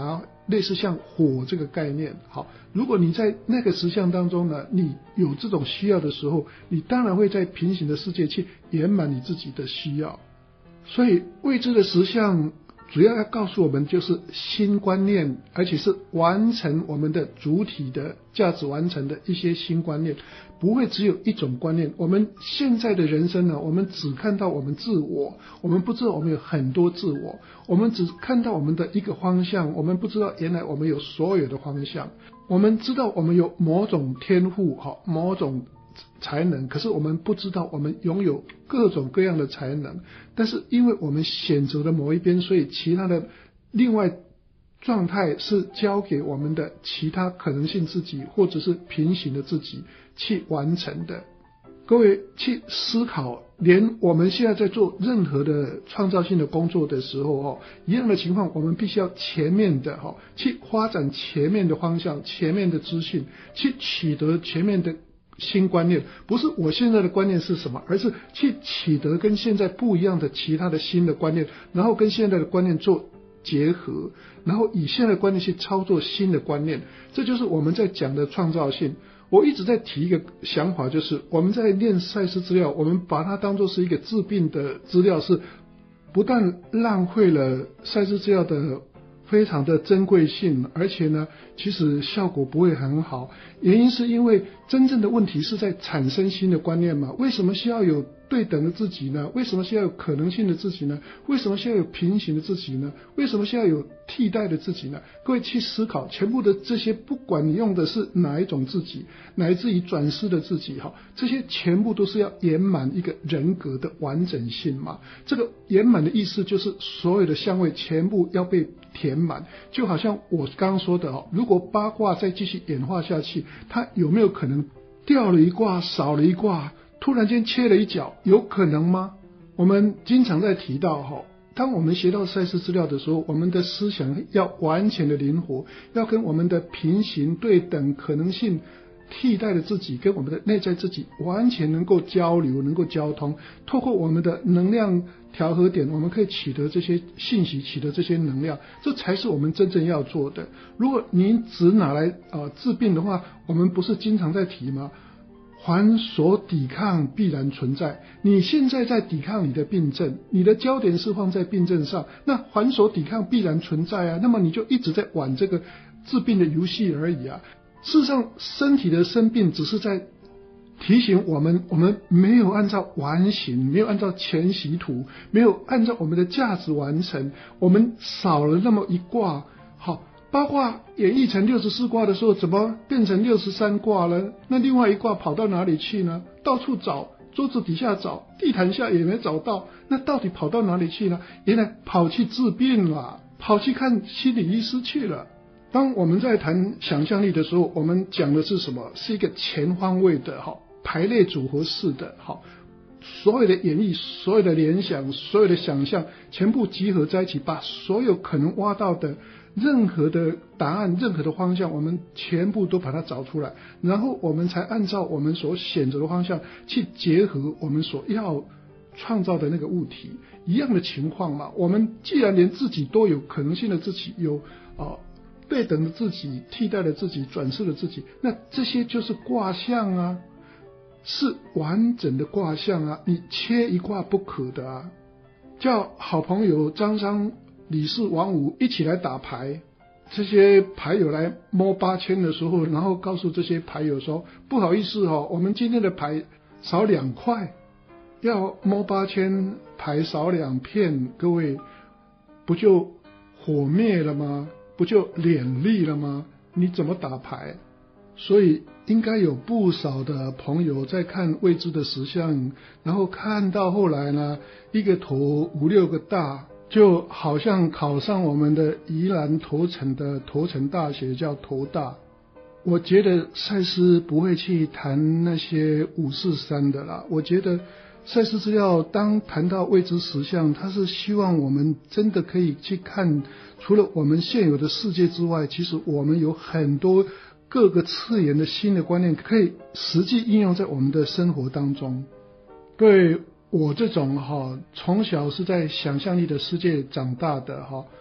类似像火这个概念。好，如果你在那个实相当中呢，你有这种需要的时候，你当然会在平行的世界去圆满你自己的需要。所以未知的实相主要要告诉我们就是新观念，而且是完成我们的主体的价值完成的一些新观念，不会只有一种观念。我们现在的人生呢，我们只看到我们自我，我们不知道我们有很多自我，我们只看到我们的一个方向，我们不知道原来我们有所有的方向。我们知道我们有某种天赋，某种才能，可是我们不知道我们拥有各种各样的才能，但是因为我们选择了某一边，所以其他的另外状态是交给我们的其他可能性自己或者是平行的自己去完成的。各位去思考，连我们现在在做任何的创造性的工作的时候哦，一样的情况，我们必须要前面的哈去发展前面的方向，前面的资讯，去取得前面的新观念，不是我现在的观念是什么，而是去取得跟现在不一样的其他的新的观念，然后跟现在的观念做结合，然后以现在的观念去操作新的观念。这就是我们在讲的创造性。我一直在提一个想法，就是我们在念赛斯资料，我们把它当作是一个治病的资料，是不但浪费了赛斯资料的非常的珍贵性，而且呢其实效果不会很好。原因是因为真正的问题是在产生新的观念嘛。为什么需要有对等的自己呢？为什么需要有可能性的自己呢？为什么需要有平行的自己呢？为什么需要有替代的自己呢？各位去思考，全部的这些，不管你用的是哪一种自己，乃至于转世的自己，这些全部都是要圆满一个人格的完整性嘛。这个圆满的意思就是所有的相位全部要被填满，就好像我刚刚说的，如果八卦再继续演化下去，它有没有可能掉了一卦少了一卦，突然间切了一角，有可能吗？我们经常在提到，当我们学到赛斯资料的时候，我们的思想要完全的灵活，要跟我们的平行对等可能性替代的自己跟我们的内在自己完全能够交流，能够交通，透过我们的能量调和点，我们可以取得这些信息，取得这些能量，这才是我们真正要做的。如果您只拿来、呃、治病的话，我们不是经常在提吗？凡所抵抗必然存在。你现在在抵抗你的病症，你的焦点是放在病症上，那凡所抵抗必然存在啊，那么你就一直在玩这个治病的游戏而已啊。事实上，身体的生病只是在提醒我们，我们没有按照完形，没有按照全息图，没有按照我们的价值完成，我们少了那么一卦。好，八卦演绎成六十四卦的时候，怎么变成六十三卦了？那另外一卦跑到哪里去呢？到处找，桌子底下找，地毯下也没找到，那到底跑到哪里去呢？原来跑去治病了，跑去看心理医师去了。当我们在谈想象力的时候，我们讲的是什么？是一个全方位的排列组合式的，所有的演绎，所有的联想，所有的想象全部集合在一起，把所有可能挖到的任何的答案，任何的方向，我们全部都把它找出来，然后我们才按照我们所选择的方向去结合我们所要创造的那个物体。一样的情况嘛，我们既然连自己都有可能性的自己，有、呃、对等的自己，替代的自己，转世的自己，那这些就是卦象啊，是完整的卦象啊，你切一卦不可的啊。叫好朋友张商、李氏、王五一起来打牌，这些牌友来摸八千的时候，然后告诉这些牌友说，不好意思哦，我们今天的牌少两块，要摸八千牌少两片，各位不就火灭了吗？不就脸利了吗？你怎么打牌？所以应该有不少的朋友在看未知的实相，然后看到后来呢，一个头五六个大，就好像考上我们的宜兰头城的头城大学，叫头大。我觉得赛斯不会去谈那些五四三的啦，我觉得赛斯资料当谈到未知实相，他是希望我们真的可以去看，除了我们现有的世界之外，其实我们有很多各个次元的新的观念可以实际应用在我们的生活当中。对我这种哈，从小是在想象力的世界长大的哈，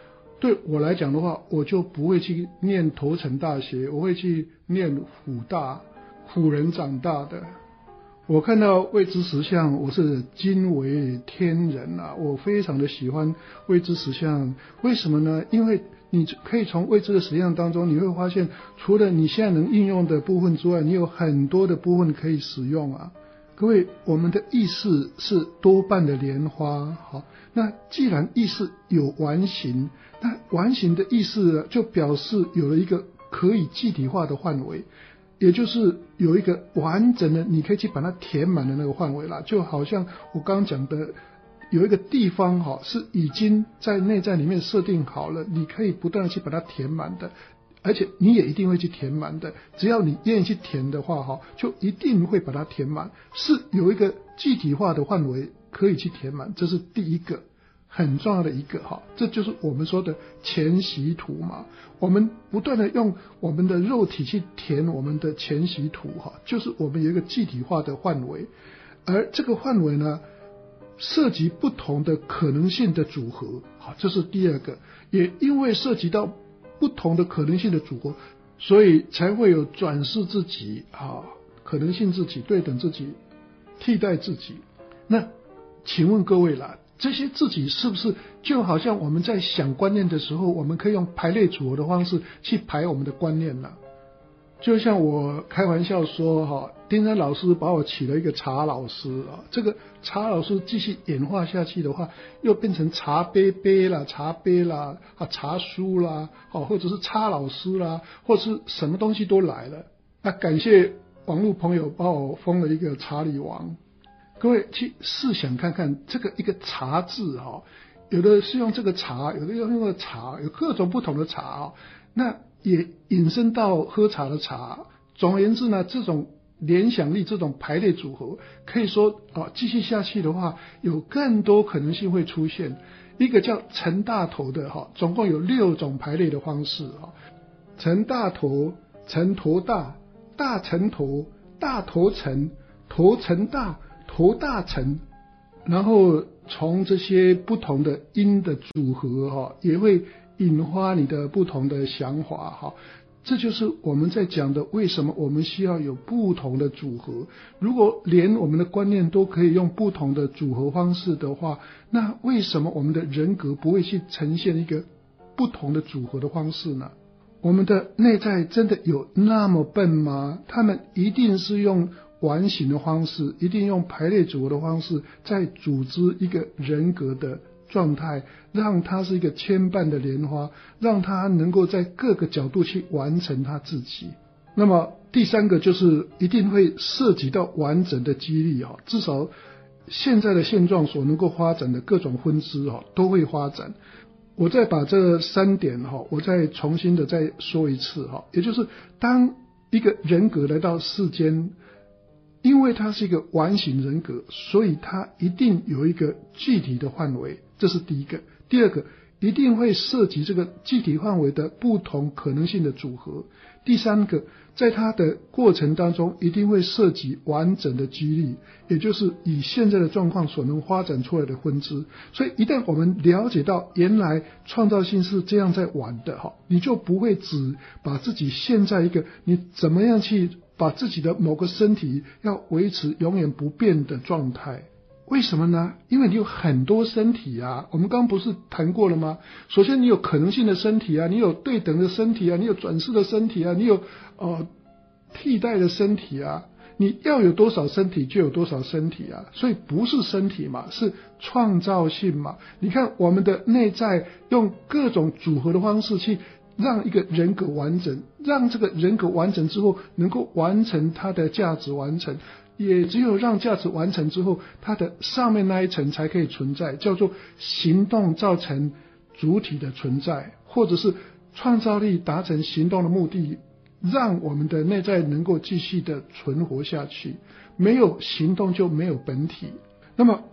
对我来讲的话，我就不会去念头城大学，我会去念辅大，辅仁长大的。我看到未知实相，我是惊为天人啊！我非常的喜欢未知实相，为什么呢？因为你可以从未知的实相当中，你会发现，除了你现在能应用的部分之外，你有很多的部分可以使用啊。各位，我们的意识是多半的莲花，好，那既然意识有完形，那完形的意识就表示有了一个可以具体化的范围。也就是有一个完整的，你可以去把它填满的那个范围啦，就好像我刚刚讲的，有一个地方哈是已经在内在里面设定好了，你可以不断的去把它填满的，而且你也一定会去填满的。只要你愿意去填的话哈，就一定会把它填满，是有一个具体化的范围可以去填满，这是第一个。很重要的一个哈，这就是我们说的前习图嘛。我们不断的用我们的肉体去填我们的前习图哈，就是我们有一个具体化的范围，而这个范围呢，涉及不同的可能性的组合，好，这是第二个。也因为涉及到不同的可能性的组合，所以才会有转世自己啊，可能性自己、对等自己、替代自己。那请问各位啦，这些自己是不是就好像我们在想观念的时候，我们可以用排列组合的方式去排我们的观念呢？就像我开玩笑说哈，丁山老师把我起了一个茶老师啊，这个茶老师继续演化下去的话，又变成茶杯杯啦、茶杯啦、啊茶书啦，哦或者是茶老师啦，或者是什么东西都来了。那感谢网络朋友把我封了一个茶里王。各位去试想看看，这个一个茶字哈，有的是用这个茶，有的用那个茶，有各种不同的茶，那也引申到喝茶的茶。总而言之呢，这种联想力、这种排列组合，可以说啊，继续下去的话，有更多可能性会出现。一个叫陈大头的哈，总共有六种排列的方式哈，陈大头、陈头大、大陈头、大头陈、头陈大。头大成，然后从这些不同的音的组合哈，也会引发你的不同的想法哈。这就是我们在讲的，为什么我们需要有不同的组合。如果连我们的观念都可以用不同的组合方式的话，那为什么我们的人格不会去呈现一个不同的组合的方式呢？我们的内在真的有那么笨吗？他们一定是用完形的方式，一定用排列组合的方式，在组织一个人格的状态，让它是一个牵绊的莲花，让它能够在各个角度去完成它自己。那么第三个就是一定会涉及到完整的激励啊，至少现在的现状所能够发展的各种分支啊，都会发展。我再把这三点哈，我再重新的再说一次哈，也就是当一个人格来到世间，因为它是一个完形人格，所以它一定有一个具体的范围，这是第一个。第二个，一定会涉及这个具体范围的不同可能性的组合。第三个，在它的过程当中一定会涉及完整的激励，也就是以现在的状况所能发展出来的分支。所以一旦我们了解到原来创造性是这样在玩的哈，你就不会只把自己陷在一个你怎么样去把自己的某个身体要维持永远不变的状态。为什么呢？因为你有很多身体啊，我们刚刚不是谈过了吗？首先你有可能性的身体啊，你有对等的身体啊，你有转世的身体啊，你有呃替代的身体啊，你要有多少身体就有多少身体啊，所以不是身体嘛，是创造性嘛。你看我们的内在用各种组合的方式去让一个人格完整，让这个人格完整之后能够完成它的价值完成，也只有让价值完成之后，它的上面那一层才可以存在，叫做行动造成主体的存在，或者是创造力达成行动的目的，让我们的内在能够继续的存活下去。没有行动就没有本体。那么各位，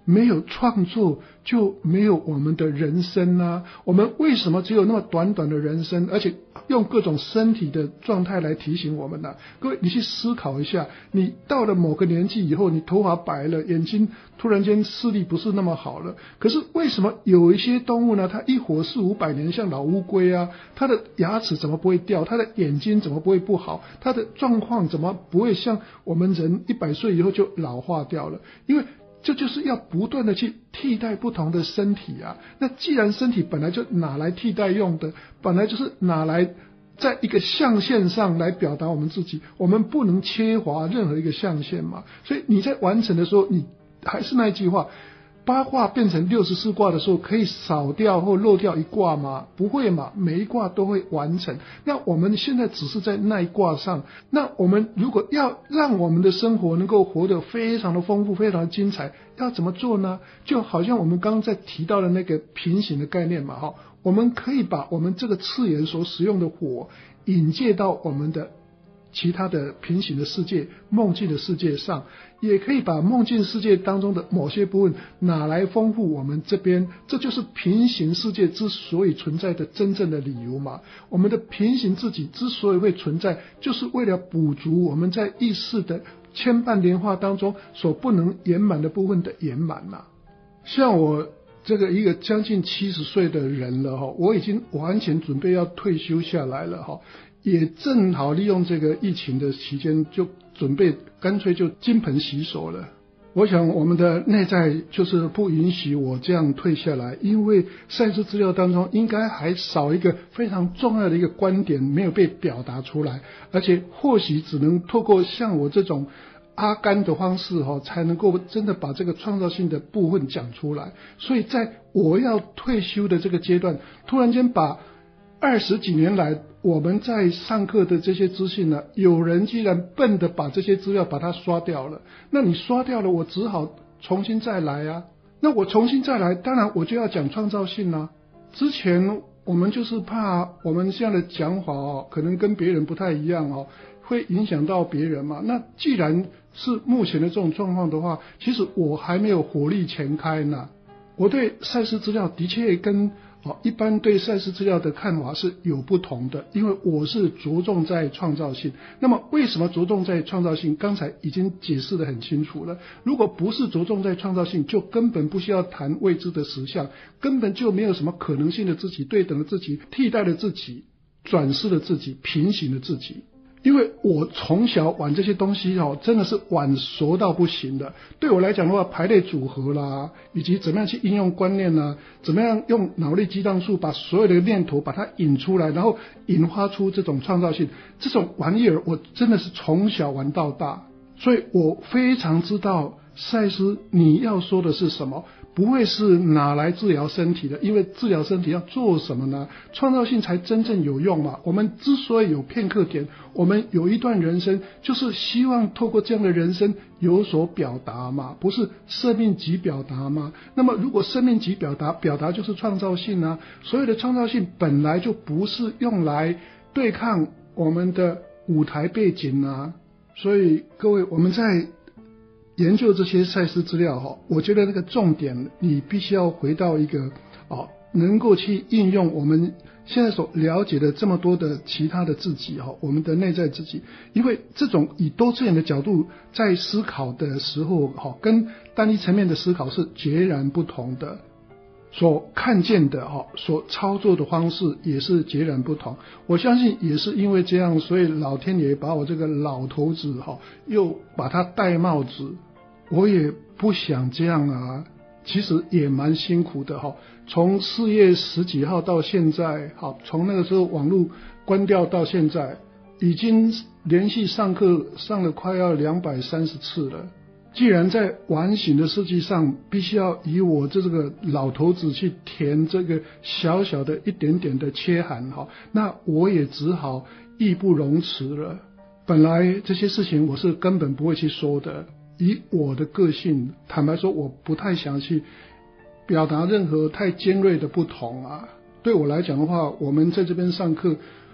没有创作就没有我们的人生啊，我们为什么只有那么短短的人生，而且用各种身体的状态来提醒我们呢、啊？各位，你去思考一下，你到了某个年纪以后，你头发白了，眼睛突然间视力不是那么好了，可是为什么有一些动物呢，它一活四五百年，像老乌龟啊，它的牙齿怎么不会掉，它的眼睛怎么不会不好，它的状况怎么不会像我们人一百岁以后就老化掉了？因为这就是要不断的去替代不同的身体啊。那既然身体本来就拿来替代用的，本来就是拿来在一个象限上来表达我们自己，我们不能切划任何一个象限嘛。所以你在完成的时候，你还是那一句话，八卦变成六十四卦的时候，可以少掉或漏掉一卦吗？不会嘛，每一卦都会完成。那我们现在只是在那一卦上，那我们如果要让我们的生活能够活得非常的丰富，非常的精彩，要怎么做呢？就好像我们刚刚在提到的那个平行的概念嘛，哈，我们可以把我们这个次元所使用的火引介到我们的其他的平行的世界、梦境的世界上，也可以把梦境世界当中的某些部分拿来丰富我们这边，这就是平行世界之所以存在的真正的理由嘛。我们的平行自己之所以会存在，就是为了补足我们在意识的千瓣莲花当中所不能圆满的部分的圆满嘛。像我这个一个将近七十岁的人了哈，我已经完全准备要退休下来了哈。也正好利用这个疫情的期间，就准备干脆就金盆洗手了。我想我们的内在就是不允许我这样退下来，因为赛斯资料当中应该还少一个非常重要的一个观点没有被表达出来，而且或许只能透过像我这种阿甘的方式哈，才能够真的把这个创造性的部分讲出来。所以在我要退休的这个阶段，突然间把二十几年来我们在上课的这些资讯呢，有人既然笨的把这些资料把它刷掉了，那你刷掉了，我只好重新再来啊。那我重新再来，当然我就要讲创造性啊。之前我们就是怕我们这样的讲法哦，可能跟别人不太一样哦，会影响到别人嘛。那既然是目前的这种状况的话，其实我还没有火力全开呢。我对赛斯资料的确跟哦，一般对赛斯资料的看法是有不同的，因为我是着重在创造性。那么为什么着重在创造性？刚才已经解释得很清楚了。如果不是着重在创造性，就根本不需要谈未知的实相，根本就没有什么可能性的自己、对等的自己、替代的自己、转世的自己、平行的自己。因为我从小玩这些东西哦，真的是玩熟到不行的。对我来讲的话，排列组合啦，以及怎么样去应用观念啦，怎么样用脑力激荡术把所有的念头把它引出来，然后引发出这种创造性，这种玩意儿我真的是从小玩到大。所以我非常知道赛斯你要说的是什么，不会是拿来治疗身体的，因为治疗身体要做什么呢？创造性才真正有用嘛。我们之所以有片刻点，我们有一段人生，就是希望透过这样的人生有所表达嘛，不是生命即表达吗？那么如果生命即表达，表达就是创造性啊。所有的创造性本来就不是用来对抗我们的舞台背景啊。所以各位，我们在研究这些赛斯资料哈，我觉得那个重点你必须要回到一个哦，能够去应用我们现在所了解的这么多的其他的自己哈，我们的内在自己，因为这种以多次元的角度在思考的时候哈，跟单一层面的思考是截然不同的。所看见的哈，所操作的方式也是截然不同。我相信也是因为这样，所以老天爷把我这个老头子哈，又把他戴帽子。我也不想这样啊，其实也蛮辛苦的哈。从四月十几号到现在，好，从那个时候网络关掉到现在，已经连续上课上了快要两百三十次了。既然在完形的设计上必须要以我这个老头子去填这个小小的一点点的缺憾哈，那我也只好义不容辞了。本来这些事情我是根本不会去说的，以我的个性，坦白说我不太想去表达任何太尖锐的不同啊。对我来讲的话，我们在这边上课，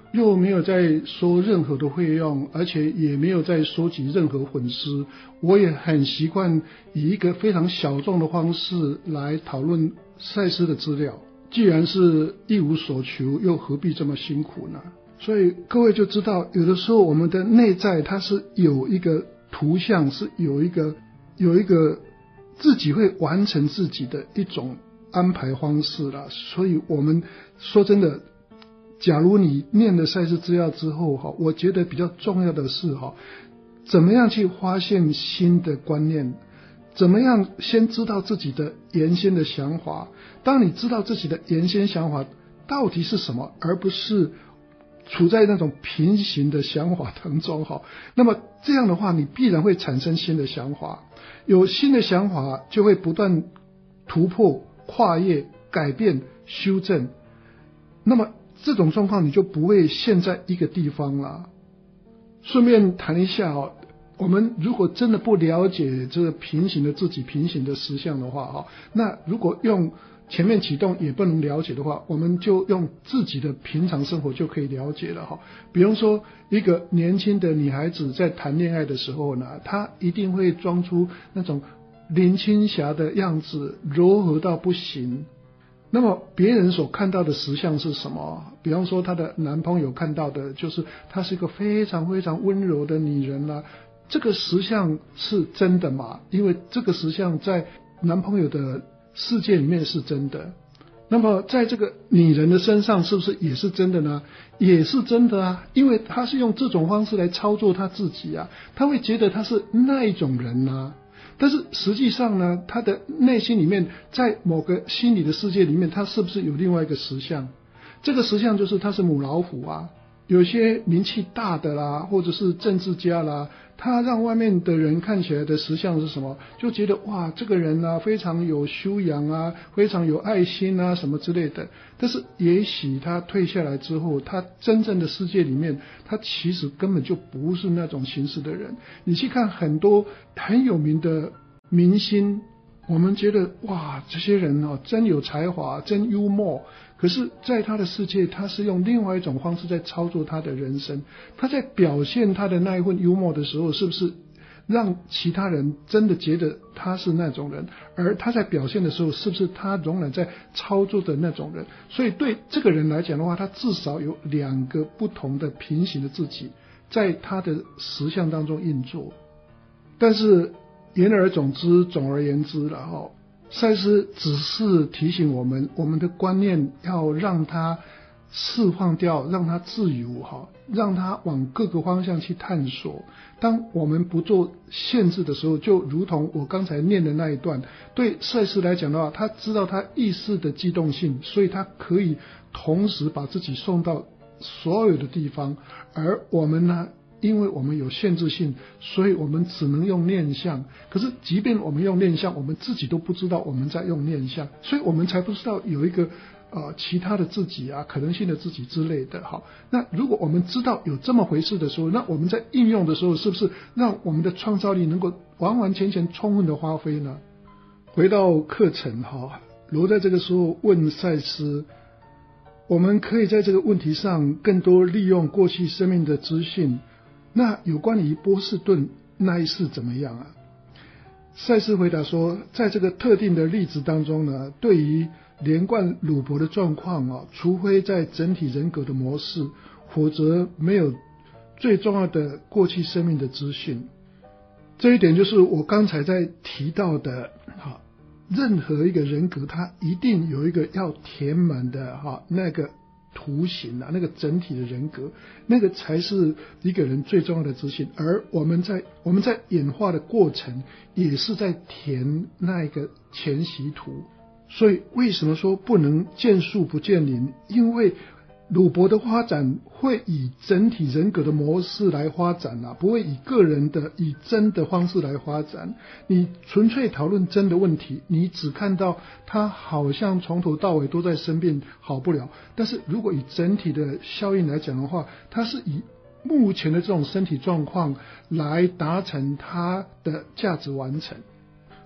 又没有在收任何的费用，而且也没有在收集任何粉丝。我也很习惯以一个非常小众的方式来讨论赛斯的资料。既然是一无所求，又何必这么辛苦呢？所以各位就知道，有的时候我们的内在它是有一个图像，是有一个有一个自己会完成自己的一种安排方式啦。所以我们说真的，假如你念了赛斯资料之后，我觉得比较重要的是怎么样去发现新的观念，怎么样先知道自己的原先的想法。当你知道自己的原先想法到底是什么，而不是处在那种平行的想法当中，那么这样的话你必然会产生新的想法，有新的想法就会不断突破、跨越、改变、修正，那么这种状况你就不会陷在一个地方了。顺便谈一下哦，我们如果真的不了解这个平行的自己、平行的实相的话，那如果用前面启动也不能了解的话，我们就用自己的平常生活就可以了解了。比方说一个年轻的女孩子在谈恋爱的时候呢，她一定会装出那种林青霞的样子，柔和到不行。那么别人所看到的实相是什么？比方说她的男朋友看到的就是她是一个非常非常温柔的女人啦，这个实相是真的吗？因为这个实相在男朋友的世界里面是真的，那么在这个女人的身上是不是也是真的呢？也是真的啊，因为她是用这种方式来操作她自己啊，她会觉得她是那一种人啊，但是实际上呢，她的内心里面，在某个心理的世界里面，她是不是有另外一个实相？这个实相就是她是母老虎啊。有些名气大的啦，或者是政治家啦，他让外面的人看起来的实相是什么？就觉得哇，这个人啊非常有修养啊，非常有爱心啊，什么之类的。但是也许他退下来之后，他真正的世界里面，他其实根本就不是那种形式的人。你去看很多很有名的明星，我们觉得哇，这些人哦真有才华，真幽默。可是在他的世界，他是用另外一种方式在操作他的人生。他在表现他的那一份幽默的时候，是不是让其他人真的觉得他是那种人？而他在表现的时候，是不是他仍然在操作的那种人？所以对这个人来讲的话，他至少有两个不同的平行的自己在他的实相当中运作。但是言而总之，总而言之了哈，赛斯只是提醒我们，我们的观念要让它释放掉，让它自由哈，让它往各个方向去探索。当我们不做限制的时候，就如同我刚才念的那一段，对赛斯来讲的话，他知道他意识的机动性，所以他可以同时把自己送到所有的地方，而我们呢，因为我们有限制性，所以我们只能用念相。可是即便我们用念相，我们自己都不知道我们在用念相，所以我们才不知道有一个呃其他的自己啊，可能性的自己之类的。好，那如果我们知道有这么回事的时候，那我们在应用的时候，是不是让我们的创造力能够完完全全充分的发挥呢？回到课程哈，罗在这个时候问赛斯，我们可以在这个问题上更多利用过去生命的资讯，那有关于波士顿那一世怎么样啊？赛斯回答说，在这个特定的例子当中呢，对于连贯鲁伯的状况啊，除非在整体人格的模式，否则没有最重要的过去生命的资讯。这一点就是我刚才在提到的哈，任何一个人格它一定有一个要填满的哈那个图形啊，那个整体的人格，那个才是一个人最重要的资讯。而我们在我们在演化的过程，也是在填那一个全息图。所以为什么说不能见树不见林？因为鲁伯的发展会以整体人格的模式来发展啊，不会以个人的以真的方式来发展。你纯粹讨论真的问题，你只看到他好像从头到尾都在生病，好不了。但是如果以整体的效应来讲的话，他是以目前的这种身体状况来达成他的价值完成。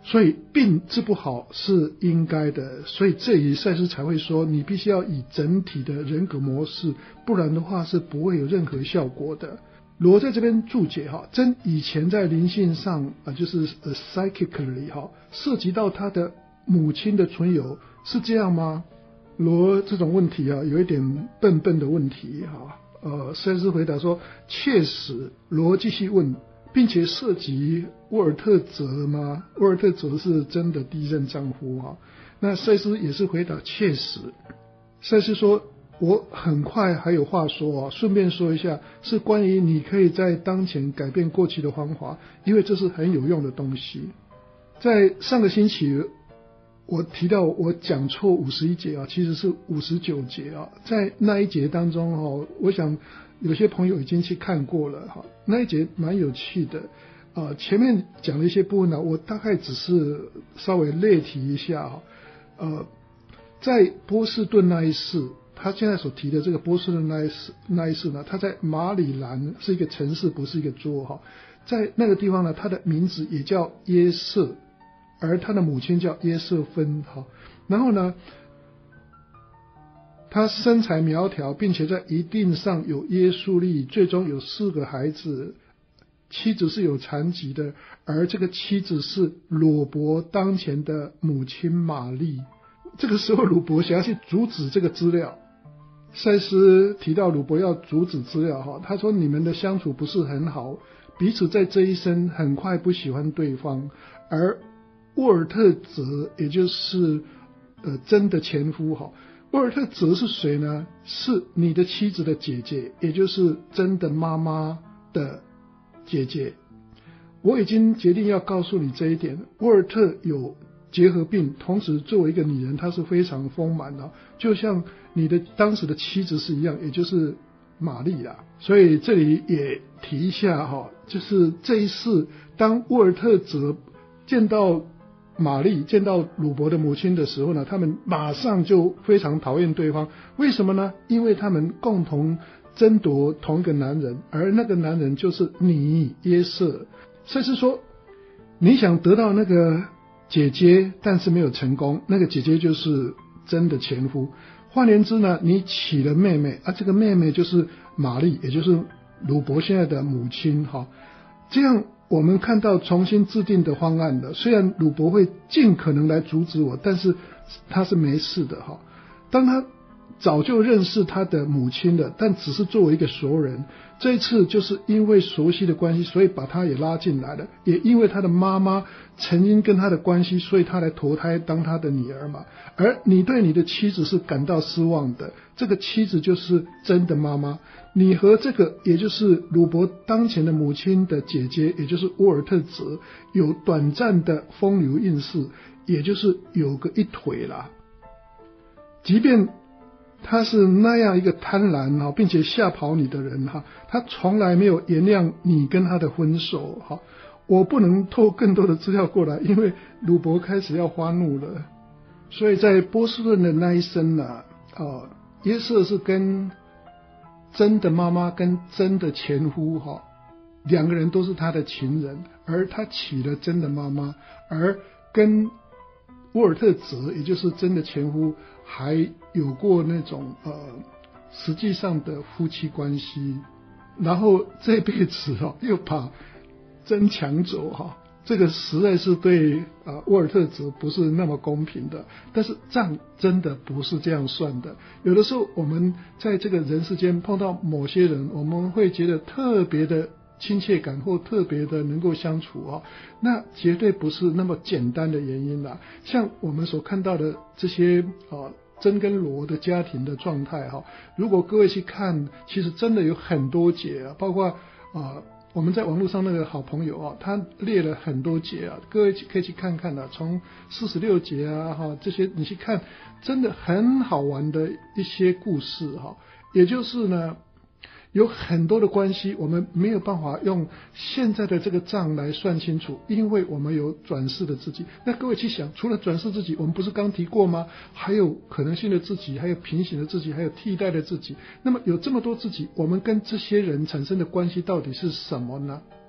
所以病治不好是应该的，所以这里赛斯才会说你必须要以整体的人格模式，不然的话是不会有任何效果的。罗在这边注解哈，真以前在灵性上啊，就是 psychically 哈，涉及到他的母亲的存有，是这样吗？罗这种问题啊，有一点笨笨的问题哈。呃，赛斯回答说，确实。罗继续问，并且涉及沃尔特泽吗？沃尔特泽是真的第一任丈夫哈。那赛斯也是回答确实。赛斯说，我很快还有话说啊，顺便说一下，是关于你可以在当前改变过去的方法，因为这是很有用的东西。在上个星期我提到我讲错五十一节啊，其实是五十九节啊。在那一节当中哦，我想有些朋友已经去看过了哈，那一节蛮有趣的啊。前面讲了一些部分呢，我大概只是稍微略提一下哈。呃，在波士顿那一世，他现在所提的这个波士顿那一世那一世呢，他在马里兰是一个城市，不是一个州哈。在那个地方呢，他的名字也叫约瑟。而他的母亲叫约瑟芬，哈，然后呢，他身材苗条，并且在一定上有约束力，最终有四个孩子，妻子是有残疾的，而这个妻子是鲁伯当前的母亲玛丽。这个时候鲁伯想要去阻止这个资料，赛斯提到鲁伯要阻止资料哈，他说你们的相处不是很好，彼此在这一生很快不喜欢对方，而沃尔特泽也就是呃真的前夫哈，沃尔特泽是谁呢？是你的妻子的姐姐，也就是真的妈妈的姐姐。我已经决定要告诉你这一点，沃尔特有结核病，同时作为一个女人，她是非常丰满的，就像你的当时的妻子是一样，也就是玛丽啦。所以这里也提一下哈，就是这一世当沃尔特泽见到玛丽见到鲁伯的母亲的时候呢，他们马上就非常讨厌对方。为什么呢？因为他们共同争夺同一个男人，而那个男人就是你约瑟。赛斯说，你想得到那个姐姐，但是没有成功，那个姐姐就是真的前夫。换言之呢，你娶了妹妹啊，这个妹妹就是玛丽，也就是鲁伯现在的母亲哈。这样我们看到重新制定的方案的，虽然鲁伯会尽可能来阻止我，但是他是没事的哈。当他早就认识他的母亲了，但只是作为一个熟人，这一次就是因为熟悉的关系，所以把他也拉进来了，也因为他的妈妈曾经跟他的关系，所以他来投胎当他的女儿嘛。而你对你的妻子是感到失望的，这个妻子就是真的妈妈。你和这个也就是鲁伯当前的母亲的姐姐，也就是沃尔特泽，有短暂的风流韵事，也就是有个一腿啦。即便他是那样一个贪婪并且吓跑你的人，他从来没有原谅你跟他的分手。我不能透更多的资料过来，因为鲁伯开始要发怒了。所以在波士顿的那一生呢，呃，约瑟是跟真的妈妈跟真的前夫哈，两个人都是他的情人，而他娶了真的妈妈，而跟沃尔特泽也就是真的前夫还有过那种呃实际上的夫妻关系，然后这辈子哦又把真抢走哈，这个实在是对呃沃尔特泽不是那么公平的。但是账真的不是这样算的。有的时候我们在这个人世间碰到某些人，我们会觉得特别的亲切感或特别的能够相处啊，那绝对不是那么简单的原因啦。像我们所看到的这些啊真跟罗的家庭的状态哈，如果各位去看，其实真的有很多节啊，包括啊我们在网络上那个好朋友啊，他列了很多节啊，各位可以去看看的，从四十六节啊哈这些你去看，真的很好玩的一些故事哈。也就是呢，有很多的关系我们没有办法用现在的这个账来算清楚，因为我们有转世的自己。那各位去想，除了转世自己，我们不是刚提过吗？还有可能性的自己，还有平行的自己，还有替代的自己。那么有这么多自己，我们跟这些人产生的关系到底是什么呢？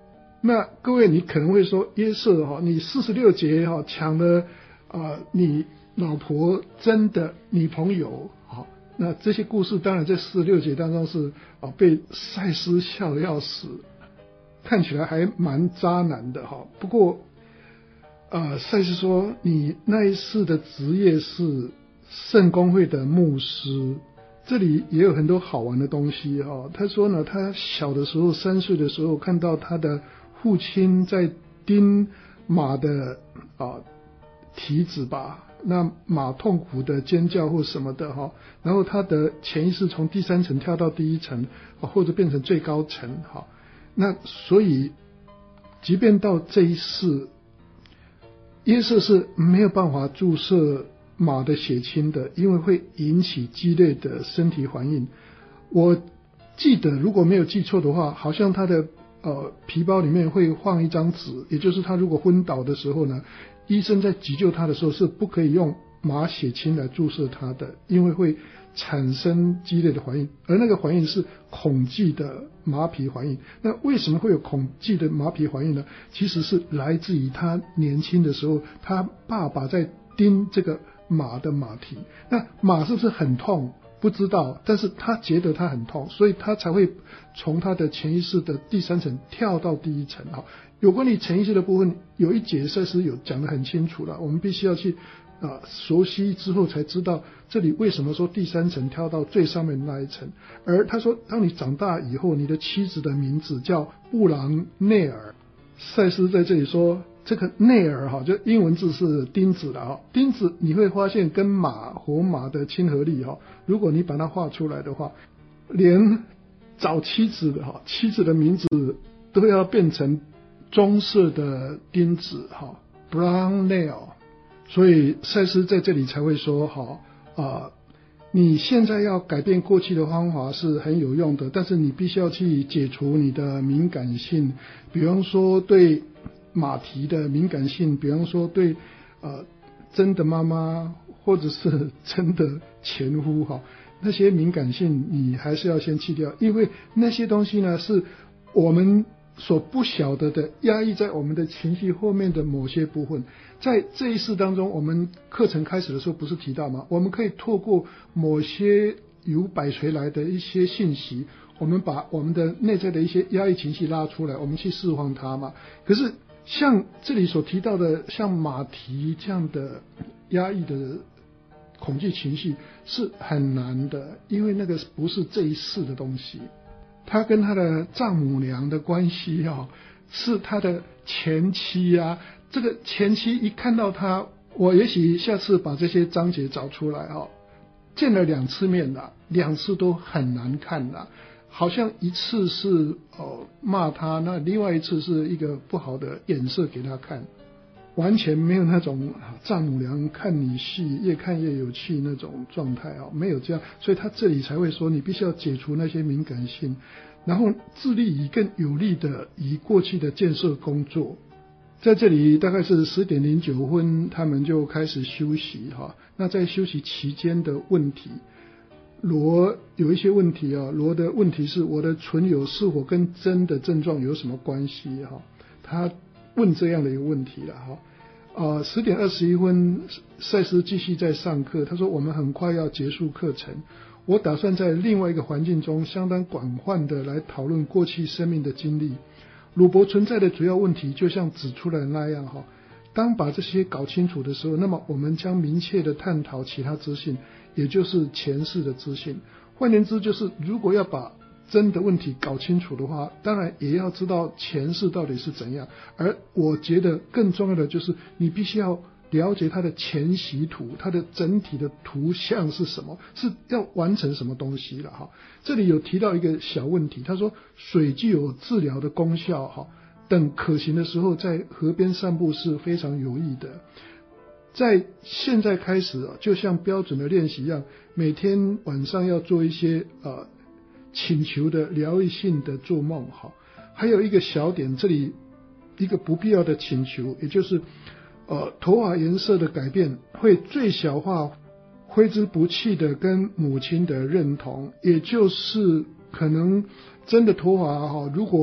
那各位，你可能会说，约瑟哈，你四十六节哈抢了啊、呃，你老婆真的女朋友，好，那这些故事当然在四十六节当中是啊被赛斯笑得要死，看起来还蛮渣男的哈。不过，呃，赛斯说你那一世的职业是圣公会的牧师。这里也有很多好玩的东西哈。他说呢，他小的时候三岁的时候看到他的父亲在钉马的啊蹄子吧，那马痛苦的尖叫或什么的哈，然后他的潜意识从第三层跳到第一层，或者变成最高层哈。那所以，即便到这一世，约瑟是没有办法注射马的血清的，因为会引起激烈的身体反应。我记得如果没有记错的话，好像他的呃皮包里面会放一张纸，也就是他如果昏倒的时候呢，医生在急救他的时候是不可以用马血清来注射他的，因为会产生激烈的反应，而那个反应是恐惧的麻痹反应。那为什么会有恐惧的麻痹反应呢？其实是来自于他年轻的时候，他爸爸在钉这个马的马蹄，那马是不是很痛？不知道，但是他觉得他很痛，所以他才会从他的潜意识的第三层跳到第一层。好，有关于潜意识的部分，有一节赛斯有讲得很清楚了，我们必须要去啊、呃、熟悉之后才知道这里为什么说第三层跳到最上面的那一层。而他说，当你长大以后，你的妻子的名字叫布朗内尔。赛斯在这里说，这个内尔哈，就英文字是钉子的哈，钉子你会发现跟马和马的亲和力哈，如果你把它画出来的话，连找妻子的哈，妻子的名字都要变成棕色的钉子哈 ，brown nail。所以赛斯在这里才会说哈啊、呃，你现在要改变过去的方法是很有用的，但是你必须要去解除你的敏感性，比方说对马蹄的敏感性，比方说对呃真的妈妈或者是真的前夫哈，那些敏感性你还是要先去掉，因为那些东西呢是我们所不晓得的，压抑在我们的情绪后面的某些部分。在这一世当中，我们课程开始的时候不是提到吗？我们可以透过某些由摆锤来的一些信息，我们把我们的内在的一些压抑情绪拉出来，我们去释放它嘛。可是像这里所提到的，像马蹄这样的压抑的恐惧情绪是很难的，因为那个不是这一世的东西。他跟他的丈母娘的关系啊，是他的前妻啊。这个前妻一看到他，我也许下次把这些章节找出来啊。见了两次面了，两次都很难看了，好像一次是呃骂他，那另外一次是一个不好的眼色给他看，完全没有那种丈母娘看女婿越看越有趣那种状态啊，没有这样，所以他这里才会说你必须要解除那些敏感性，然后致力于更有力的以过去的建设工作。在这里大概是十点零九分，他们就开始休息哈。那在休息期间的问题，罗有一些问题啊，罗的问题是我的存有是否跟真的症状有什么关系哈？他问这样的一个问题了哈。呃，十点二十一分，赛斯继续在上课。他说我们很快要结束课程，我打算在另外一个环境中相当广泛的来讨论过去生命的经历。鲁伯存在的主要问题就像指出来的那样哈，当把这些搞清楚的时候，那么我们将明确的探讨其他资讯，也就是前世的资讯。换言之，就是如果要把真的问题搞清楚的话，当然也要知道前世到底是怎样。而我觉得更重要的就是你必须要了解它的前习图，它的整体的图像是什么，是要完成什么东西了哈。这里有提到一个小问题，他说水具有治疗的功效哈，等可行的时候在河边散步是非常有益的。在现在开始，就像标准的练习一样，每天晚上要做一些呃请求的疗愈性的做梦哈。还有一个小点，这里一个不必要的请求，也就是呃，头发颜色的改变会最小化挥之不去的跟母亲的认同，也就是可能真的头发哈，如果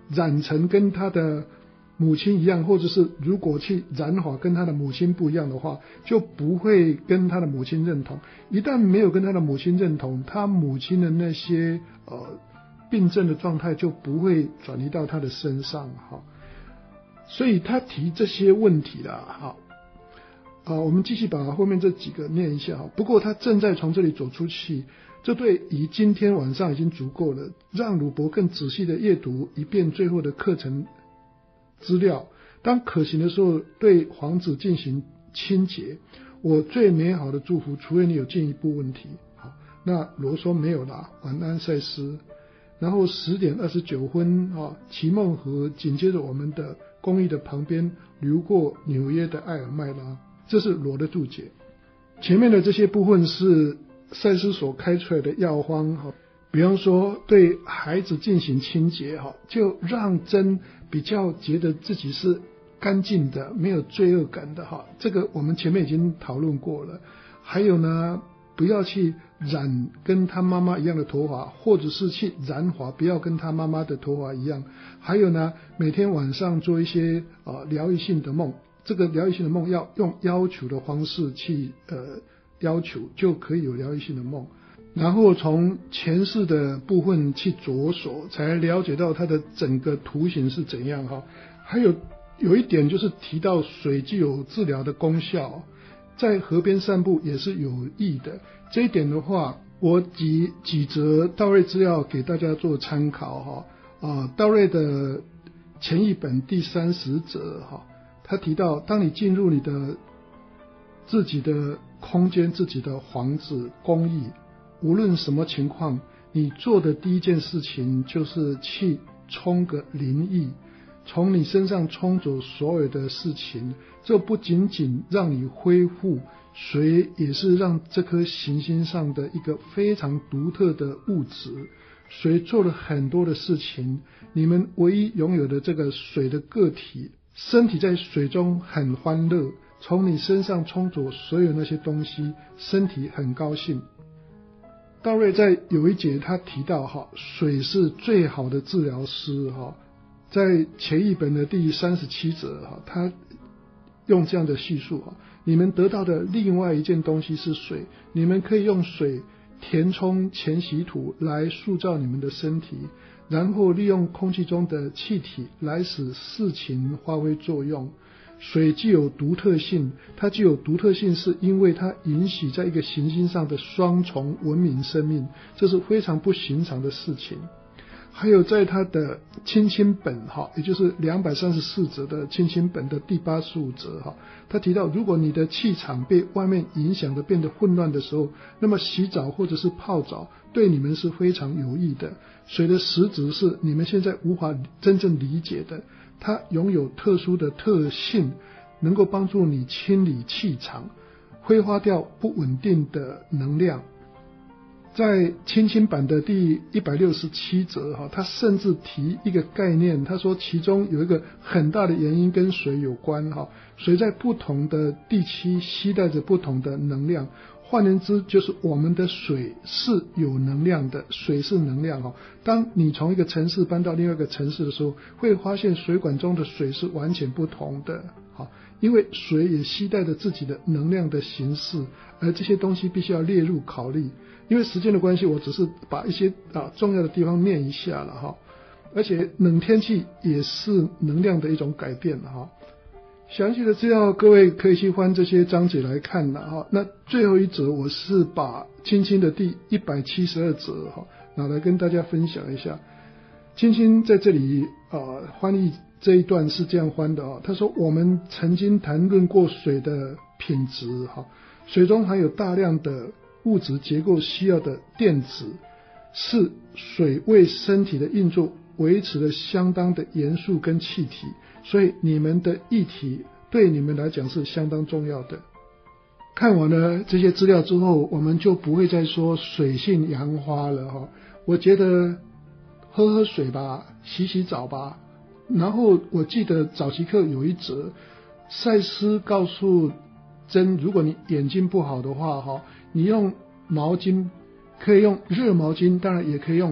染成跟他的母亲一样，或者是如果去染发跟他的母亲不一样的话，就不会跟他的母亲认同。一旦没有跟他的母亲认同，他母亲的那些呃病症的状态就不会转移到他的身上哈。所以他提这些问题了哈。啊，我们继续把后面这几个念一下哈。不过他正在从这里走出去，这对于今天晚上已经足够了，让鲁伯更仔细的阅读一遍最后的课程资料，当可行的时候对皇子进行清洁。我最美好的祝福，除非你有进一步问题。好，那罗说没有啦，晚安赛斯。然后十点二十九分啊，齐梦河紧接着我们的公寓的旁边流过纽约的艾尔麦拉，这是罗的注解。前面的这些部分是赛斯所开出来的药方哈，比方说对孩子进行清洁哈，就让真比较觉得自己是干净的，没有罪恶感的哈。这个我们前面已经讨论过了。还有呢，不要去染跟他妈妈一样的头发，或者是去染发，不要跟他妈妈的头发一样。还有呢，每天晚上做一些呃疗愈性的梦，这个疗愈性的梦要用要求的方式去呃要求，就可以有疗愈性的梦。然后从前世的部分去着手，才了解到它的整个图形是怎样哈。还有有一点就是提到水具有治疗的功效，在河边散步也是有益的。这一点的话，我举几则道瑞资料给大家做参考哈。啊，道瑞的前一本第三十则哈，他提到，当你进入你的自己的空间、自己的房子、公寓，无论什么情况，你做的第一件事情就是去冲个淋浴，从你身上冲走所有的事情。这不仅仅让你恢复，水也是让这颗行星上的一个非常独特的物质。水做了很多的事情，你们唯一拥有的这个水的个体，身体在水中很欢乐，从你身上冲走所有那些东西，身体很高兴。道瑞在有一节他提到哈，水是最好的治疗师哈，在前一本的第三十七则哈，他用这样的叙述哈，你们得到的另外一件东西是水，你们可以用水填充前洗土来塑造你们的身体，然后利用空气中的气体来使事情发挥作用。水具有独特性，它具有独特性是因为它允许在一个行星上的双重文明生命，这是非常不寻常的事情。还有在它的亲亲本哈，也就是两百三十四则的亲亲本的第八十五则哈，他提到，如果你的气场被外面影响的变得混乱的时候，那么洗澡或者是泡澡对你们是非常有益的。水的实质是你们现在无法真正理解的，它拥有特殊的特性，能够帮助你清理气场，挥发掉不稳定的能量。在亲亲版的第一百六十七则哈，他甚至提一个概念，他说其中有一个很大的原因跟水有关哈，水在不同的地区携带着不同的能量。换言之，就是我们的水是有能量的，水是能量哈。当你从一个城市搬到另外一个城市的时候，会发现水管中的水是完全不同的哈，因为水也携带着自己的能量的形式，而这些东西必须要列入考虑。因为时间的关系，我只是把一些啊重要的地方念一下了哈。而且冷天气也是能量的一种改变哈。详细的资料各位可以去翻这些章节来看了哈。那最后一则我是把青青的第一百七十二则哈拿来跟大家分享一下。青青在这里呃翻译这一段是这样翻的啊，他说我们曾经谈论过水的品质哈，水中含有大量的物质结构需要的电子，是水为身体的运作维持了相当的元素跟气体，所以你们的议题对你们来讲是相当重要的。看完了这些资料之后，我们就不会再说水性杨花了哈。我觉得喝喝水吧，洗洗澡吧。然后我记得早期课有一则，赛斯告诉真，如果你眼睛不好的话哈，你用毛巾可以用热毛巾，当然也可以用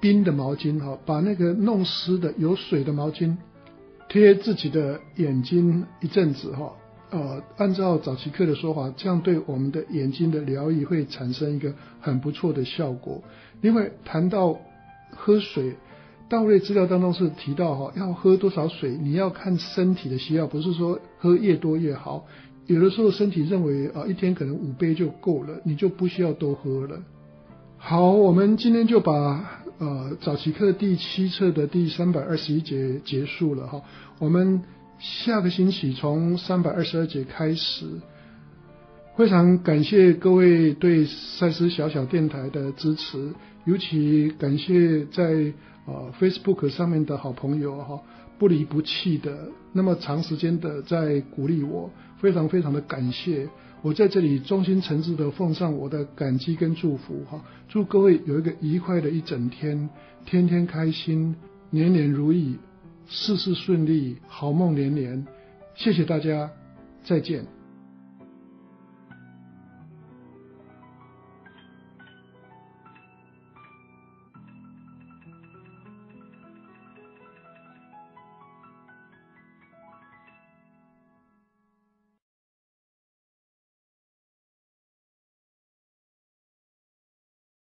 冰的毛巾哈，把那个弄湿的有水的毛巾贴自己的眼睛一阵子哈。呃，按照早期课的说法，这样对我们的眼睛的疗愈会产生一个很不错的效果。另外谈到喝水，道瑞资料当中是提到哈，要喝多少水，你要看身体的需要，不是说喝越多越好。有的时候身体认为啊，一天可能五杯就够了，你就不需要多喝了。好，我们今天就把呃早期课第七册的第三百二十一节结束了哈。我们下个星期从三百二十二节开始。非常感谢各位对赛斯小小电台的支持，尤其感谢在呃 Facebook 上面的好朋友哈，不离不弃的那么长时间的在鼓励我，非常非常的感谢。我在这里衷心诚挚的奉上我的感激跟祝福哈，祝各位有一个愉快的一整天，天天开心，年年如意，事事顺利，好梦连连。谢谢大家，再见。